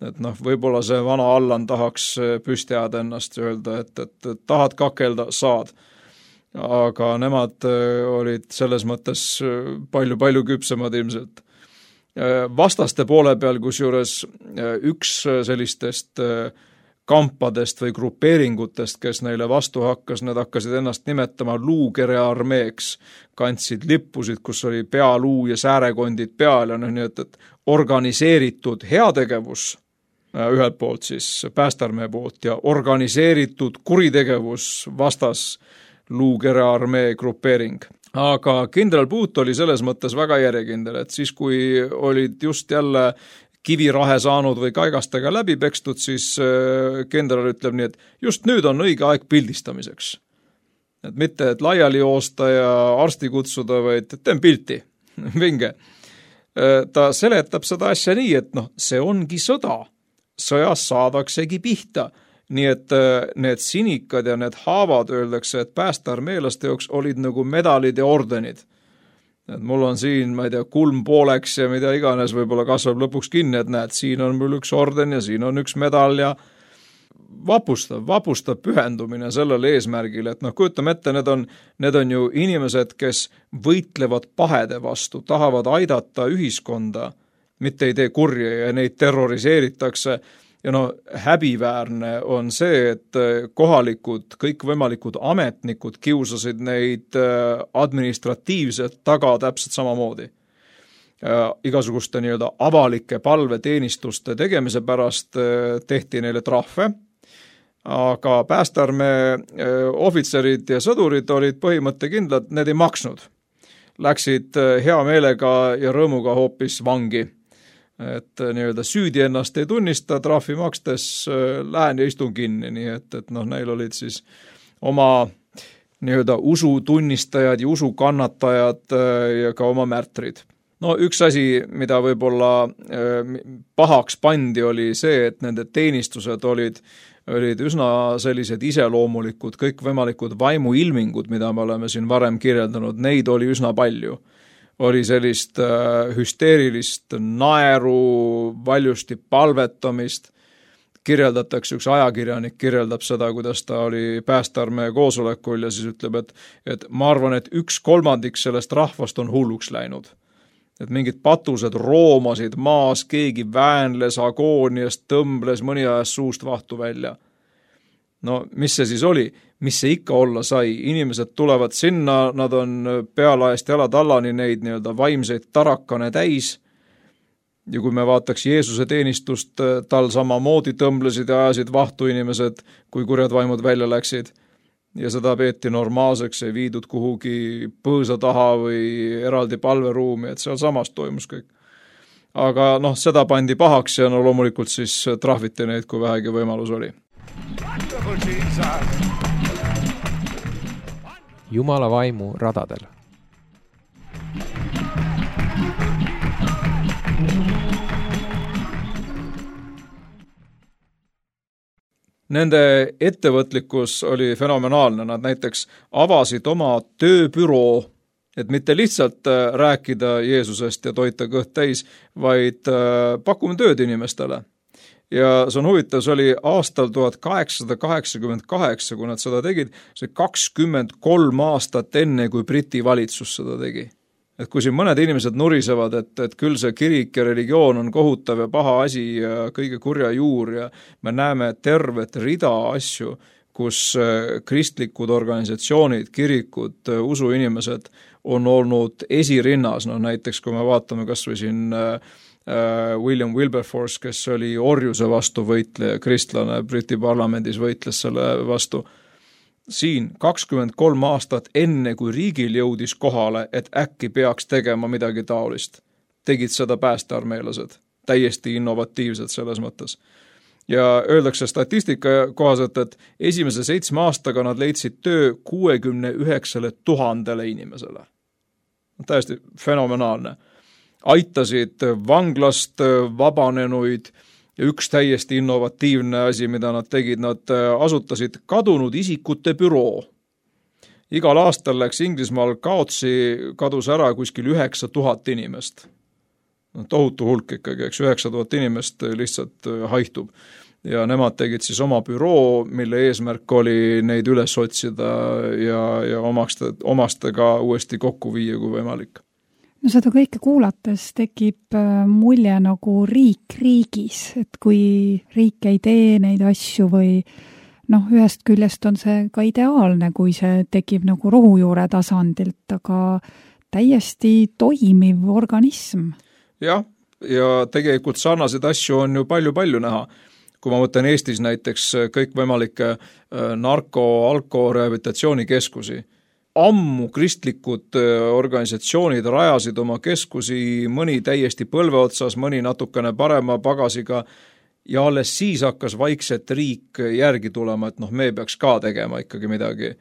et noh, võib-olla see vana Allan tahaks püsti ajada ennast ja öelda, et tahad kakelda, saad. Aga nemad olid selles mõttes palju küpsemad ilmselt. Vastaste poole peal, kusjuures üks sellistest kampadest või grupeeringutest, kes neile vastu hakkas, need hakkasid ennast nimetama luukere armeeks, kandsid lippusid, kus oli pealuu ja säärekondid peal ja nii, et organiseeritud heategevus ühelt poolt siis päästearmee poolt ja organiseeritud kuritegevus vastas luukere armee grupeering. Aga kindral Booth oli selles mõttes väga järjekindel, et siis kui olid just jälle kivirahe saanud või kaigastega läbi pekstud, siis kindral ütleb nii, et just nüüd on õige aeg pildistamiseks. Et mitte, et laiali joosta ja arsti kutsuda, vaid teen pilti, vinge. Ta seletab seda asja nii, et noh, see ongi sõda. Sõjas saadaksegi pihta. Nii et need sinikad ja need haavad öeldakse, et päästearmeelaste jaoks olid nagu medalid ja ordenid. Et mul on siin, ma ei tea, kulm pooleks ja mida iganes võib-olla kasvab lõpuks kinni, et näed, siin on mul üks orden ja siin on üks medal ja vapustab pühendumine sellele eesmärgile, et noh, kujutame ette, need on ju inimesed, kes võitlevad pahede vastu, tahavad aidata ühiskonda, mitte ei tee kurja ja neid terroriseeritakse. Ja no häbiväärne on see, et kohalikud, kõikvõimalikud ametnikud kiusasid neid administratiivselt taga täpselt samamoodi. Igasuguste nii-öelda avalike palveteenistuste tegemise pärast tehti neile trahve, aga päästearmee ohvitserid ja sõdurid olid põhimõttekindlad, need ei maksnud. Läksid hea meelega ja rõõmuga hoopis vangi. Et nii-öelda süüdi ennast ei tunnista, trahvi makstes lähen ja istun kinni, nii et noh, neil olid siis oma nii-öelda usutunnistajad ja usukannatajad ja ka oma märtrid. No üks asi, mida võib-olla pahaks pandi, oli see, et nende teenistused olid üsna sellised iseloomulikud, kõikvõimalikud vaimuilmingud, mida me oleme siin varem kirjeldanud, neid oli üsna palju. Oli sellist hüsteerilist naeru, valjusti palvetamist, kirjeldatakse, üks ajakirjanik kirjeldab seda, kuidas ta oli päästearmee koosolekul ja siis ütleb, et ma arvan, et 1/3 sellest rahvast on hulluks läinud. Et mingid patused roomasid maas, keegi väänles agooniast, tõmbles mõni ajas suust vahtu välja. No mis see siis oli? Mis see ikka olla sai? Inimesed tulevad sinna, nad on pealaest jalatallani neid nii-öelda vaimseid tarakane täis. Ja kui me vaataks Jeesuse teenistust, tal samamoodi tõmblesid ja ajasid vahtu inimesed, kui kurjad vaimud välja läksid. Ja seda peeti normaalseks, ei viidud kuhugi põõsa taha või eraldi palveruumi, et seal samas toimus kõik. Aga noh, seda pandi pahaks ja no loomulikult siis trahviti neid, kui vähegi võimalus oli. Jumala vaimu radadel. Nende ettevõtlikkus oli fenomenaalne, nad näiteks avasid oma tööbüroo, et mitte lihtsalt rääkida Jeesusest ja toita kõht täis, vaid pakume tööd inimestele. Ja see on huvitav, see oli aastal 1888, kui nad seda tegid, see 23 aastat enne, kui Briti valitsus seda tegi. Et kui siin mõned inimesed nurisevad, et küll see kirik ja religioon on kohutav ja paha asi ja kõige kurja juur ja me näeme tervet rida asju, kus kristlikud organisatsioonid, kirikud, usuinimesed on olnud esirinnas, no näiteks kui me vaatame kas või siin William Wilberforce, kes oli orjuse vastu võitleja, kristlane, Briti parlamendis võitles selle vastu. Siin 23 aastat enne, kui riigil jõudis kohale, et äkki peaks tegema midagi taolist. Tegid seda päästearmeelased, täiesti innovatiivselt selles mõttes. Ja öeldakse statistika kohaselt, et esimese 7 aastaga nad leidsid töö 69 000 inimesele. Täiesti fenomenaalne. Aitasid vanglast vabanenuid ja üks täiesti innovatiivne asi, mida nad tegid, nad asutasid kadunud isikute büroo. Igal aastal läks Inglismaal kadus ära kuskil 9000 inimest. tohutu hulk ikkagi, eks 9000 inimest lihtsalt haihtub. Ja nemad tegid siis oma büroo, mille eesmärk oli neid üles otsida ja omastega uuesti kokku viia, kui võimalik. No seda kõike kuulates tekib mulje nagu riik riigis, et kui riik ei tee neid asju või ühest küljest on see ka ideaalne, kui see tekib nagu rohujuure tasandilt, aga täiesti toimiv organism. Jah, ja tegelikult sarnaseid asju on ju palju näha. Kui ma mõtlen Eestis näiteks kõikvõimalikke narko-alko rehabilitatsioonikeskusi. Ammu kristlikud organisatsioonid rajasid oma keskusi, mõni täiesti põlve otsas, mõni natukene parema pagasiga ja alles siis hakkas vaikselt riik järgi tulema, et me peaks ka tegema ikkagi midagi.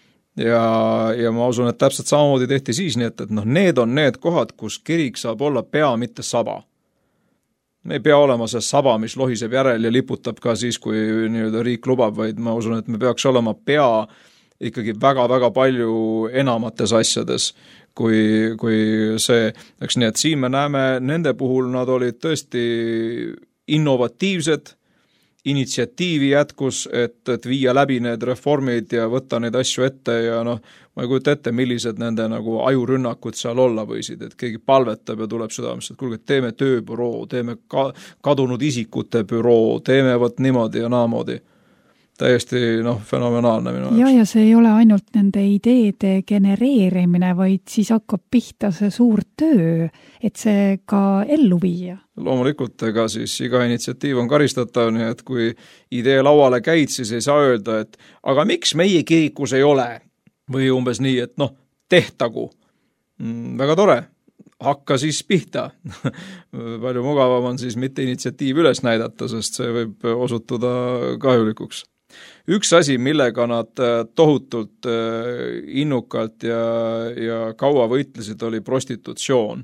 Ja ma usun, et täpselt samamoodi tehti siis, nii et need on need kohad, kus kirik saab olla pea, mitte saba. Me ei pea olema see saba, mis lohiseb järel ja liputab ka siis, kui riik lubab, vaid ma usun, et me peaks olema pea ikkagi väga palju enamates asjades, kui see, eks nii, et siin me näeme, nende puhul nad olid tõesti innovatiivsed, initsiatiivi jätkus, et viia läbi need reformid ja võtta neid asju ette ja ma ei kujuta ette, millised nende nagu ajurünnakud seal olla võisid, et keegi palvetab ja tuleb südamesse, et kuulge, teeme tööbüroo, teeme kadunud isikute büroo, teeme võt niimoodi ja naamoodi. Täiesti fenomenaalne minu jaoks. Ja see ei ole ainult nende ideede genereerimine, vaid siis hakkab pihta see suur töö, et see ka ellu viia. Loomulikult, ega siis iga initsiatiiv on karistatav, nii et kui idee lauale käid, siis ei saa öelda, et aga miks meie kirikus ei ole? Või umbes nii, et tehtagu. Väga tore, hakka siis pihta. Palju mugavam on siis mitte initsiatiiv üles näidata, sest see võib osutuda kahjulikuks. Üks asi, millega nad tohutult innukalt ja kaua võitlesid, oli prostitutsioon.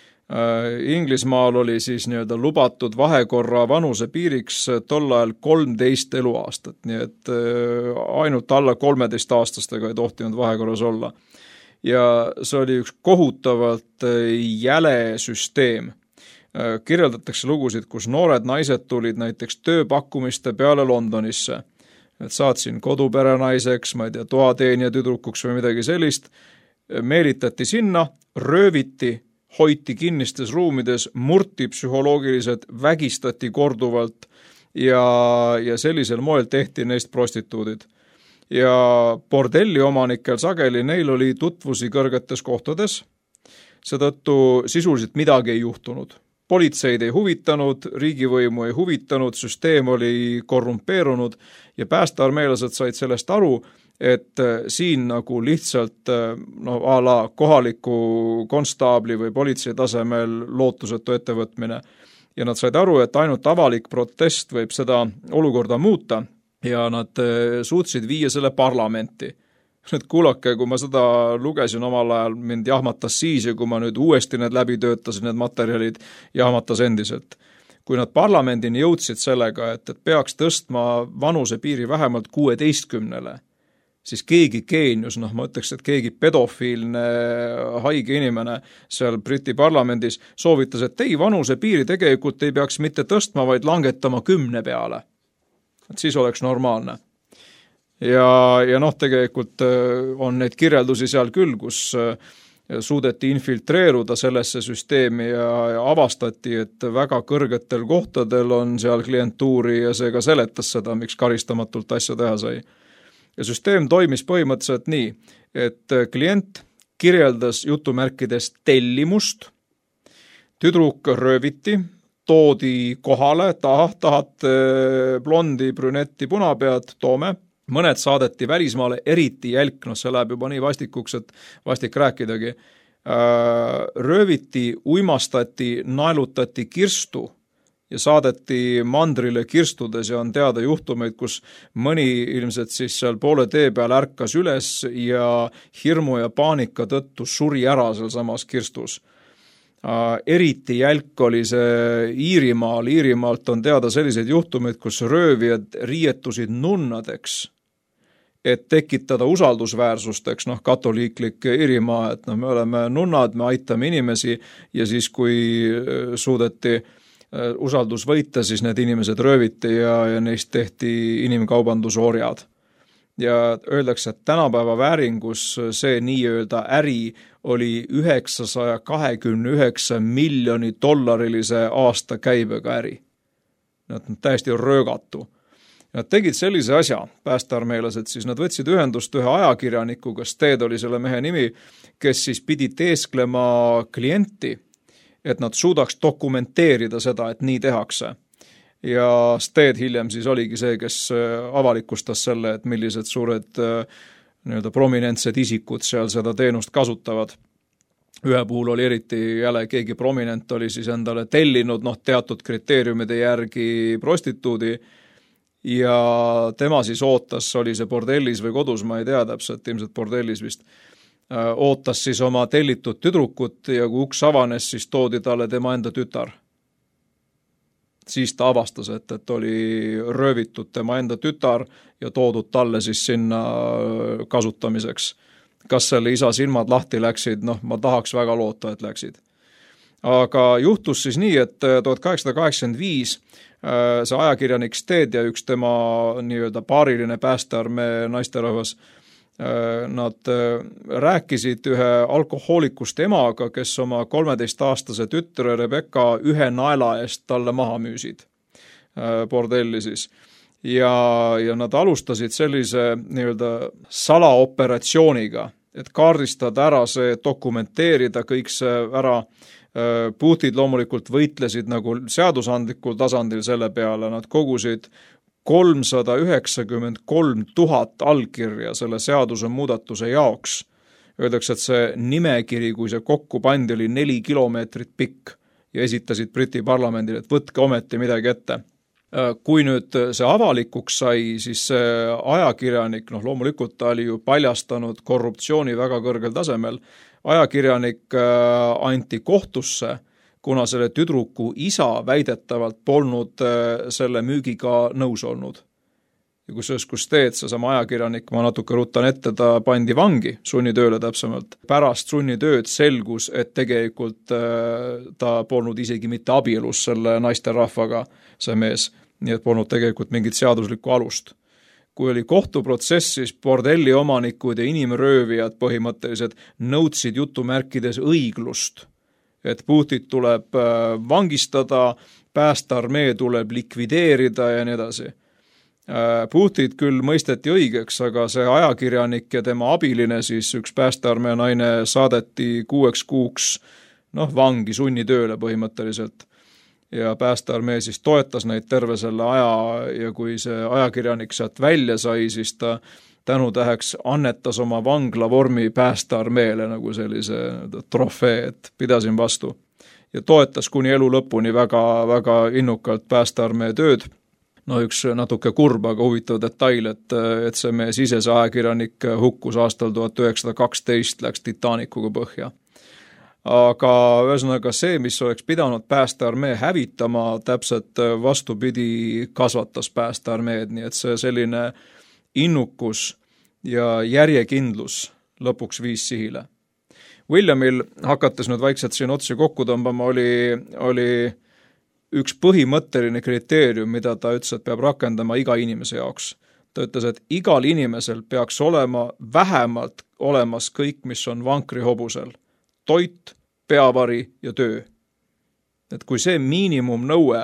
Inglismaal oli siis lubatud vahekorra vanuse piiriks tol ajal 13 eluaastat, nii et ainult alla 13 aastastega ei tohtinud vahekorras olla. Ja see oli üks kohutavalt jäle süsteem. Kirjeldatakse lugusid, kus noored naised tulid näiteks tööpakkumiste peale Londonisse, et saatsin koduperenaiseks, ma ei tea, toateenija tüdrukuks või midagi sellist, meelitati sinna, rööviti, hoiti kinnistes ruumides, murti psühholoogiliselt, vägistati korduvalt ja sellisel moel tehti neist prostituudid. Ja bordelli omanikel sageli, neil oli tutvusi kõrgetes kohtades, seetõttu sisuliselt midagi ei juhtunud. Politseid ei huvitanud, riigivõimu ei huvitanud, süsteem oli korrumpeerunud ja päästearmeelased said sellest aru, et siin nagu lihtsalt a la kohaliku konstaabli või politsei tasemel lootusetu ettevõtmine. Ja nad said aru, et ainult avalik protest võib seda olukorda muuta ja nad suutsid viia selle parlamenti. Nüüd kuulake, kui ma seda lugesin omal ajal, mind jahmatas siis ja kui ma nüüd uuesti need läbi töötasin, need materjalid jahmatas endiselt. Kui nad parlamendini jõudsid sellega, et peaks tõstma vanusepiiri vähemalt 16-le, siis keegi geenius, ma ütleks, et keegi pedofiilne haige inimene seal Briti parlamendis soovitas, et ei, vanusepiiri tegelikult ei peaks mitte tõstma, vaid langetama 10 peale. Et siis oleks normaalne. Ja tegelikult on neid kirjeldusi seal küll, kus suudeti infiltreeruda sellesse süsteemi ja avastati, et väga kõrgetel kohtadel on seal klientuuri ja see ka seletas seda, miks karistamatult asja teha sai. Ja süsteem toimis põhimõtteliselt nii, et klient kirjeldas jutumärkides tellimust, tüdruk rööviti, toodi kohale, tahad blondi, brünetti, punapead, toome, mõned saadeti välismaale, eriti jälk, see läheb juba nii vastikuks, et vastik rääkidagi. Rööviti, uimastati, naelutati kirstu ja saadeti mandrile kirstudes ja on teada juhtumeid, kus mõni ilmselt siis seal poole tee peal ärkas üles ja hirmu ja paanika tõttu suri ära seal samas kirstus. Eriti jälk oli see Iirimaalt on teada selliseid juhtumeid, kus röövijad riietusid nunnadeks et tekitada usaldusväärsust, eks katoliiklik Iirimaa, et me oleme nunnad, me aitame inimesi ja siis, kui suudeti usaldus võita, siis need inimesed rööviti ja neist tehti inimkaubandusorjad. Ja öeldakse, et tänapäeva vääringus see nii-öelda äri oli $929 miljoni aasta käibega äri. Nad täiesti röögatu. Nad tegid sellise asja, päästearmeelased, siis nad võtsid ühendust ühe ajakirjanikuga, Steed oli selle mehe nimi, kes siis pidi teesklema klienti, et nad suudaks dokumenteerida seda, et nii tehakse. Ja Steed hiljem siis oligi see, kes avalikustas selle, et millised suured nii-öelda prominentsed isikud seal seda teenust kasutavad. Ühe puhul oli eriti jälle keegi prominent oli siis endale tellinud teatud kriteeriumide järgi prostituudi ja tema siis ootas, oli see bordellis või kodus, ma ei tea täpselt, ilmselt bordellis vist, ootas siis oma tellitud tüdrukut ja kui uks avanes, siis toodi talle tema enda tütar. Siis ta avastas, et oli röövitud tema enda tütar ja toodud talle siis sinna kasutamiseks. Kas selle isa silmad lahti läksid? Ma tahaks väga loota, et läksid. Aga juhtus siis nii, et 1885 see ajakirjanik Steed ja üks tema nii-öelda paariline päästearmee naisterahvas, nad rääkisid ühe alkohoolikust emaga, kes oma 13-aastase tütre Rebecca ühe naela eest talle maha müüsid bordelli siis. Ja nad alustasid sellise nii-öelda salaoperatsiooniga, et kaardistada ära see, dokumenteerida kõik see ära. Puhtid loomulikult võitlesid nagu seadusandlikul tasandil selle peale, nad kogusid 393 000 allkirja selle seaduse muudatuse jaoks. Öeldakse, et see nimekiri, kui see kokku pandi, oli 4 kilomeetrit pikk ja esitasid Briti parlamendile, et võtke ometi midagi ette. Kui nüüd see avalikuks sai, siis see ajakirjanik, loomulikult ta oli ju paljastanud korruptsiooni väga kõrgel tasemel, ajakirjanik anti kohtusse, kuna selle tüdruku isa väidetavalt polnud selle müügiga nõus olnud. Ja kus teed seesama ajakirjanik, ma natuke rutan ette, ta pandi vangi, sunnitööle täpsemalt. Pärast sunnitööd selgus, et tegelikult ta polnud isegi mitte abielus selle naisterahvaga, see mees, nii et polnud tegelikult mingit seaduslikku alust. Kui oli kohtuprotsess, siis bordelli omanikud ja inimröövijad põhimõtteliselt nõudsid jutumärkides õiglust, et Puhtit tuleb vangistada, päästearmee tuleb likvideerida ja nii edasi. Puhtit küll mõisteti õigeks, aga see ajakirjanik ja tema abiline, siis üks päästearmee naine saadeti 6 kuuks vangi sunnitööle põhimõtteliselt. Ja päästearmee siis toetas neid terve selle aja ja kui see ajakirjanik sealt välja sai, siis ta tänutäheks annetas oma vanglavormi päästearmeele nagu sellise trofee, et pidasin vastu. Ja toetas kuni elu lõpuni väga, väga innukalt päästearmee tööd. Üks natuke kurb, aga huvitav detail, et see meie sisese ajakirjanik hukkus aastal 1912, läks Titanicuga põhja. Aga ühesõnaga see, mis oleks pidanud päästearmee hävitama, täpselt vastupidi kasvatas päästearmeed, nii et see selline innukus ja järjekindlus lõpuks viis sihile. Williamil, hakates nüüd vaikselt siin otsi kokku tõmbama, oli üks põhimõtteline kriteerium, mida ta ütles, et peab rakendama iga inimese jaoks. Ta ütles, et igal inimesel peaks olema vähemalt olemas kõik, mis on vankrihobusel. Toit, peavari ja töö. Et kui see miinimumnõue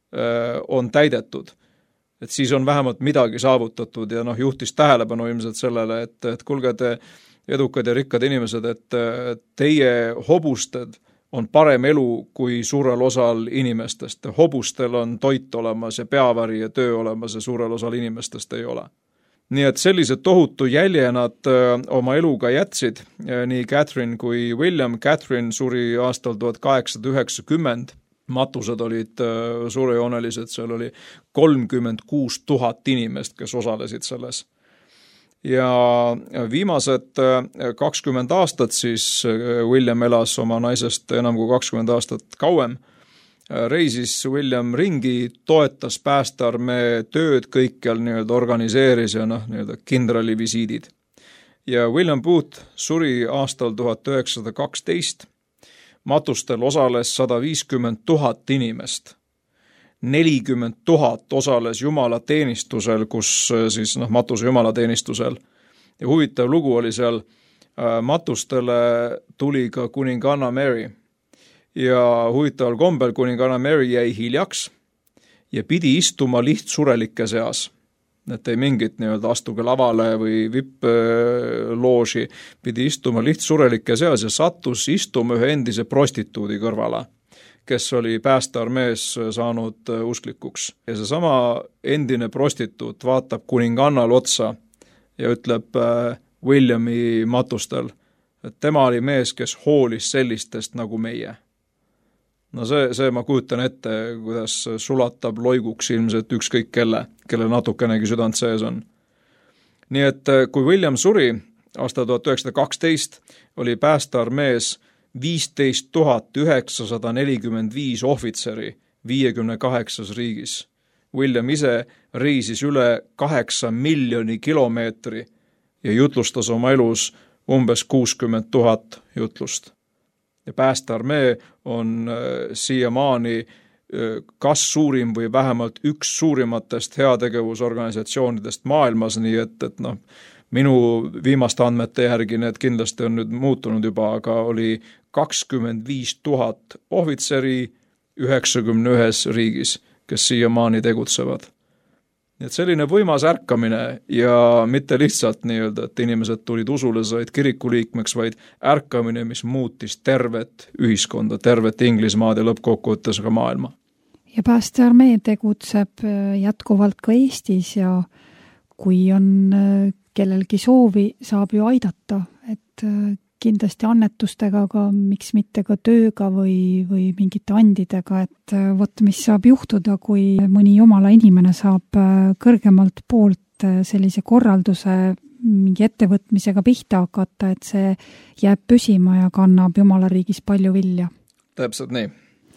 on täidetud, et siis on vähemalt midagi saavutatud ja juhtis tähelepanu ilmselt sellele, et kuulge te edukad ja rikkad inimesed, et teie hobusted on parem elu kui suurel osal inimestest. Hobustel on toit olemas ja peavari ja töö olemas ja suurel osal inimestest ei ole. Nii et sellise tohutu jälje nad oma eluga jätsid, nii Catherine kui William. Catherine suri aastal 1890, matused olid suurejoonelised, seal oli 36 000 inimest, kes osalesid selles. Ja viimased 20 aastat siis William elas oma naisest enam kui 20 aastat kauem, reisis William ringi, toetas päästearmee tööd kõikjal, organiseeris ja kindrali visiidid. Ja William Booth suri aastal 1912. Matustel osales 150 000 inimest. 40 000 osales jumalateenistusel, kus siis matuse jumalateenistusel. Ja huvitav lugu oli seal, matustele tuli ka kuninganna Mary. Ja huvitaval kombel kuninganna Mary jäi hiljaks ja pidi istuma lihtsurelike seas. Et ei mingit astuge lavale või VIP-looži, pidi istuma lihtsurelike seas ja sattus istuma ühe endise prostituudi kõrvale, kes oli päästearmees saanud usklikuks. Ja seesama endine prostituut vaatab kuningannal otsa ja ütleb Williami matustel, et tema oli mees, kes hoolis sellistest nagu meie. No see ma kujutan ette, kuidas sulatab loiguks ilmselt ükskõik kelle natukenegi südant sees on. Nii et kui William suri aastal 1912, oli päästearmees 15 945 ohvitseri 58 riigis. William ise reisis üle 8 miljoni kilomeetri ja jutlustas oma elus umbes 60 000 jutlust. Ja päästearmee on siiamaani kas suurim või vähemalt üks suurimatest heategevusorganisatsioonidest maailmas, nii et minu viimaste andmete järgi need kindlasti on nüüd muutunud juba, aga oli 25 000 ohvitseri 91 riigis, kes siiamaani tegutsevad. Nii et selline võimas ärkamine ja mitte lihtsalt et inimesed tulid usule, said kirikuliikmeks, vaid ärkamine, mis muutis tervet ühiskonda, tervet Inglismaad ja lõppkokkuvõttes ka maailma. Ja päästearmee tegutseb jätkuvalt ka Eestis ja kui on kellelgi soovi, saab ju aidata, et kindlasti annetustega, aga miks mitte ka tööga või mingite andidega, et vot mis saab juhtuda, kui mõni jumala inimene saab kõrgemalt poolt sellise korralduse mingi ettevõtmisega pihta hakata, et see jääb püsima ja kannab jumala riigis palju vilja. Täpselt nii.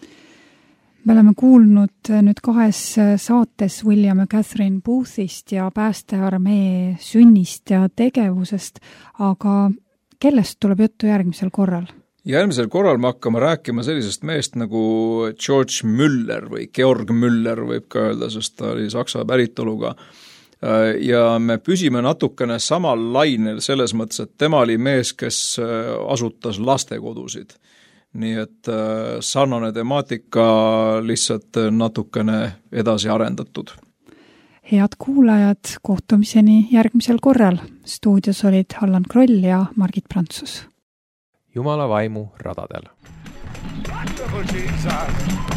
Me oleme kuulnud nüüd 2 saates William ja Catherine Boothist ja päästearmee sünnist ja tegevusest, aga kellest tuleb juttu järgmisel korral? Järgmisel korral me hakkame rääkima sellisest meest nagu George Müller või Georg Müller võib ka öelda, sest ta oli saksa päritoluga. Ja me püsime natukene samal lainel selles mõttes, et tema oli mees, kes asutas lastekodusid. Nii et sarnane temaatika lihtsalt natukene edasi arendatud. Head kuulajad, kohtumiseni järgmisel korral. Stuudios olid Allan Kroll ja Margit Prantsus. Jumala vaimu radadel. Wonderful Jesus.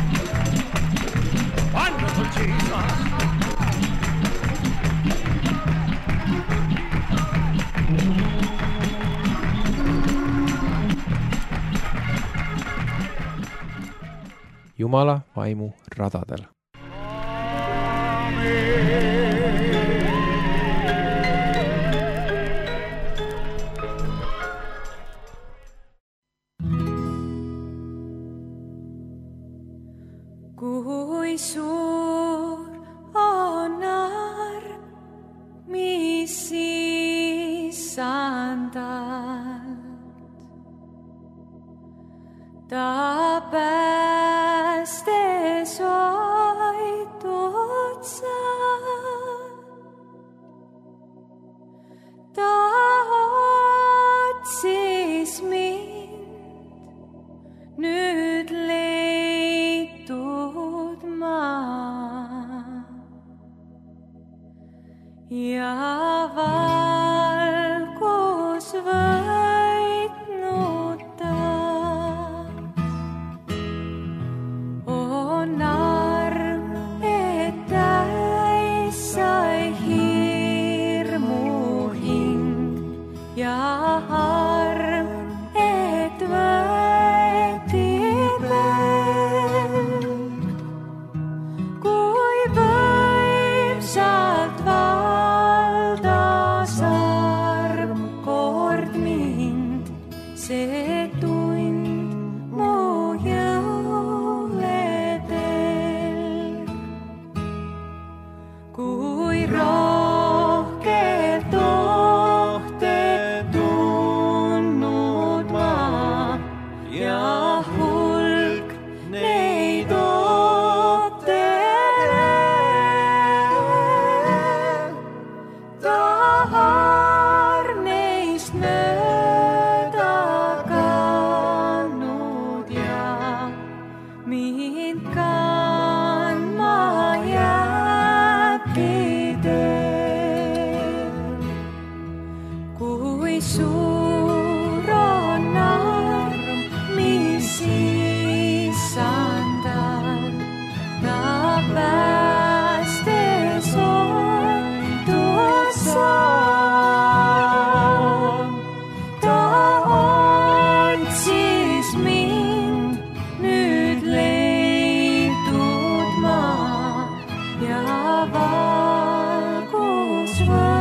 Wonderful Jesus. Jumala vaimu radadel. Kui suur on arm, mis issandalt, ta päästes vaid otsa. Ta otsis mind, nüüd leitud maa. Ja valgus võitnud taas. On arm, et täis sai hirmu hing ja arm, et võeti veel. Kui võimsalt valdas võeti.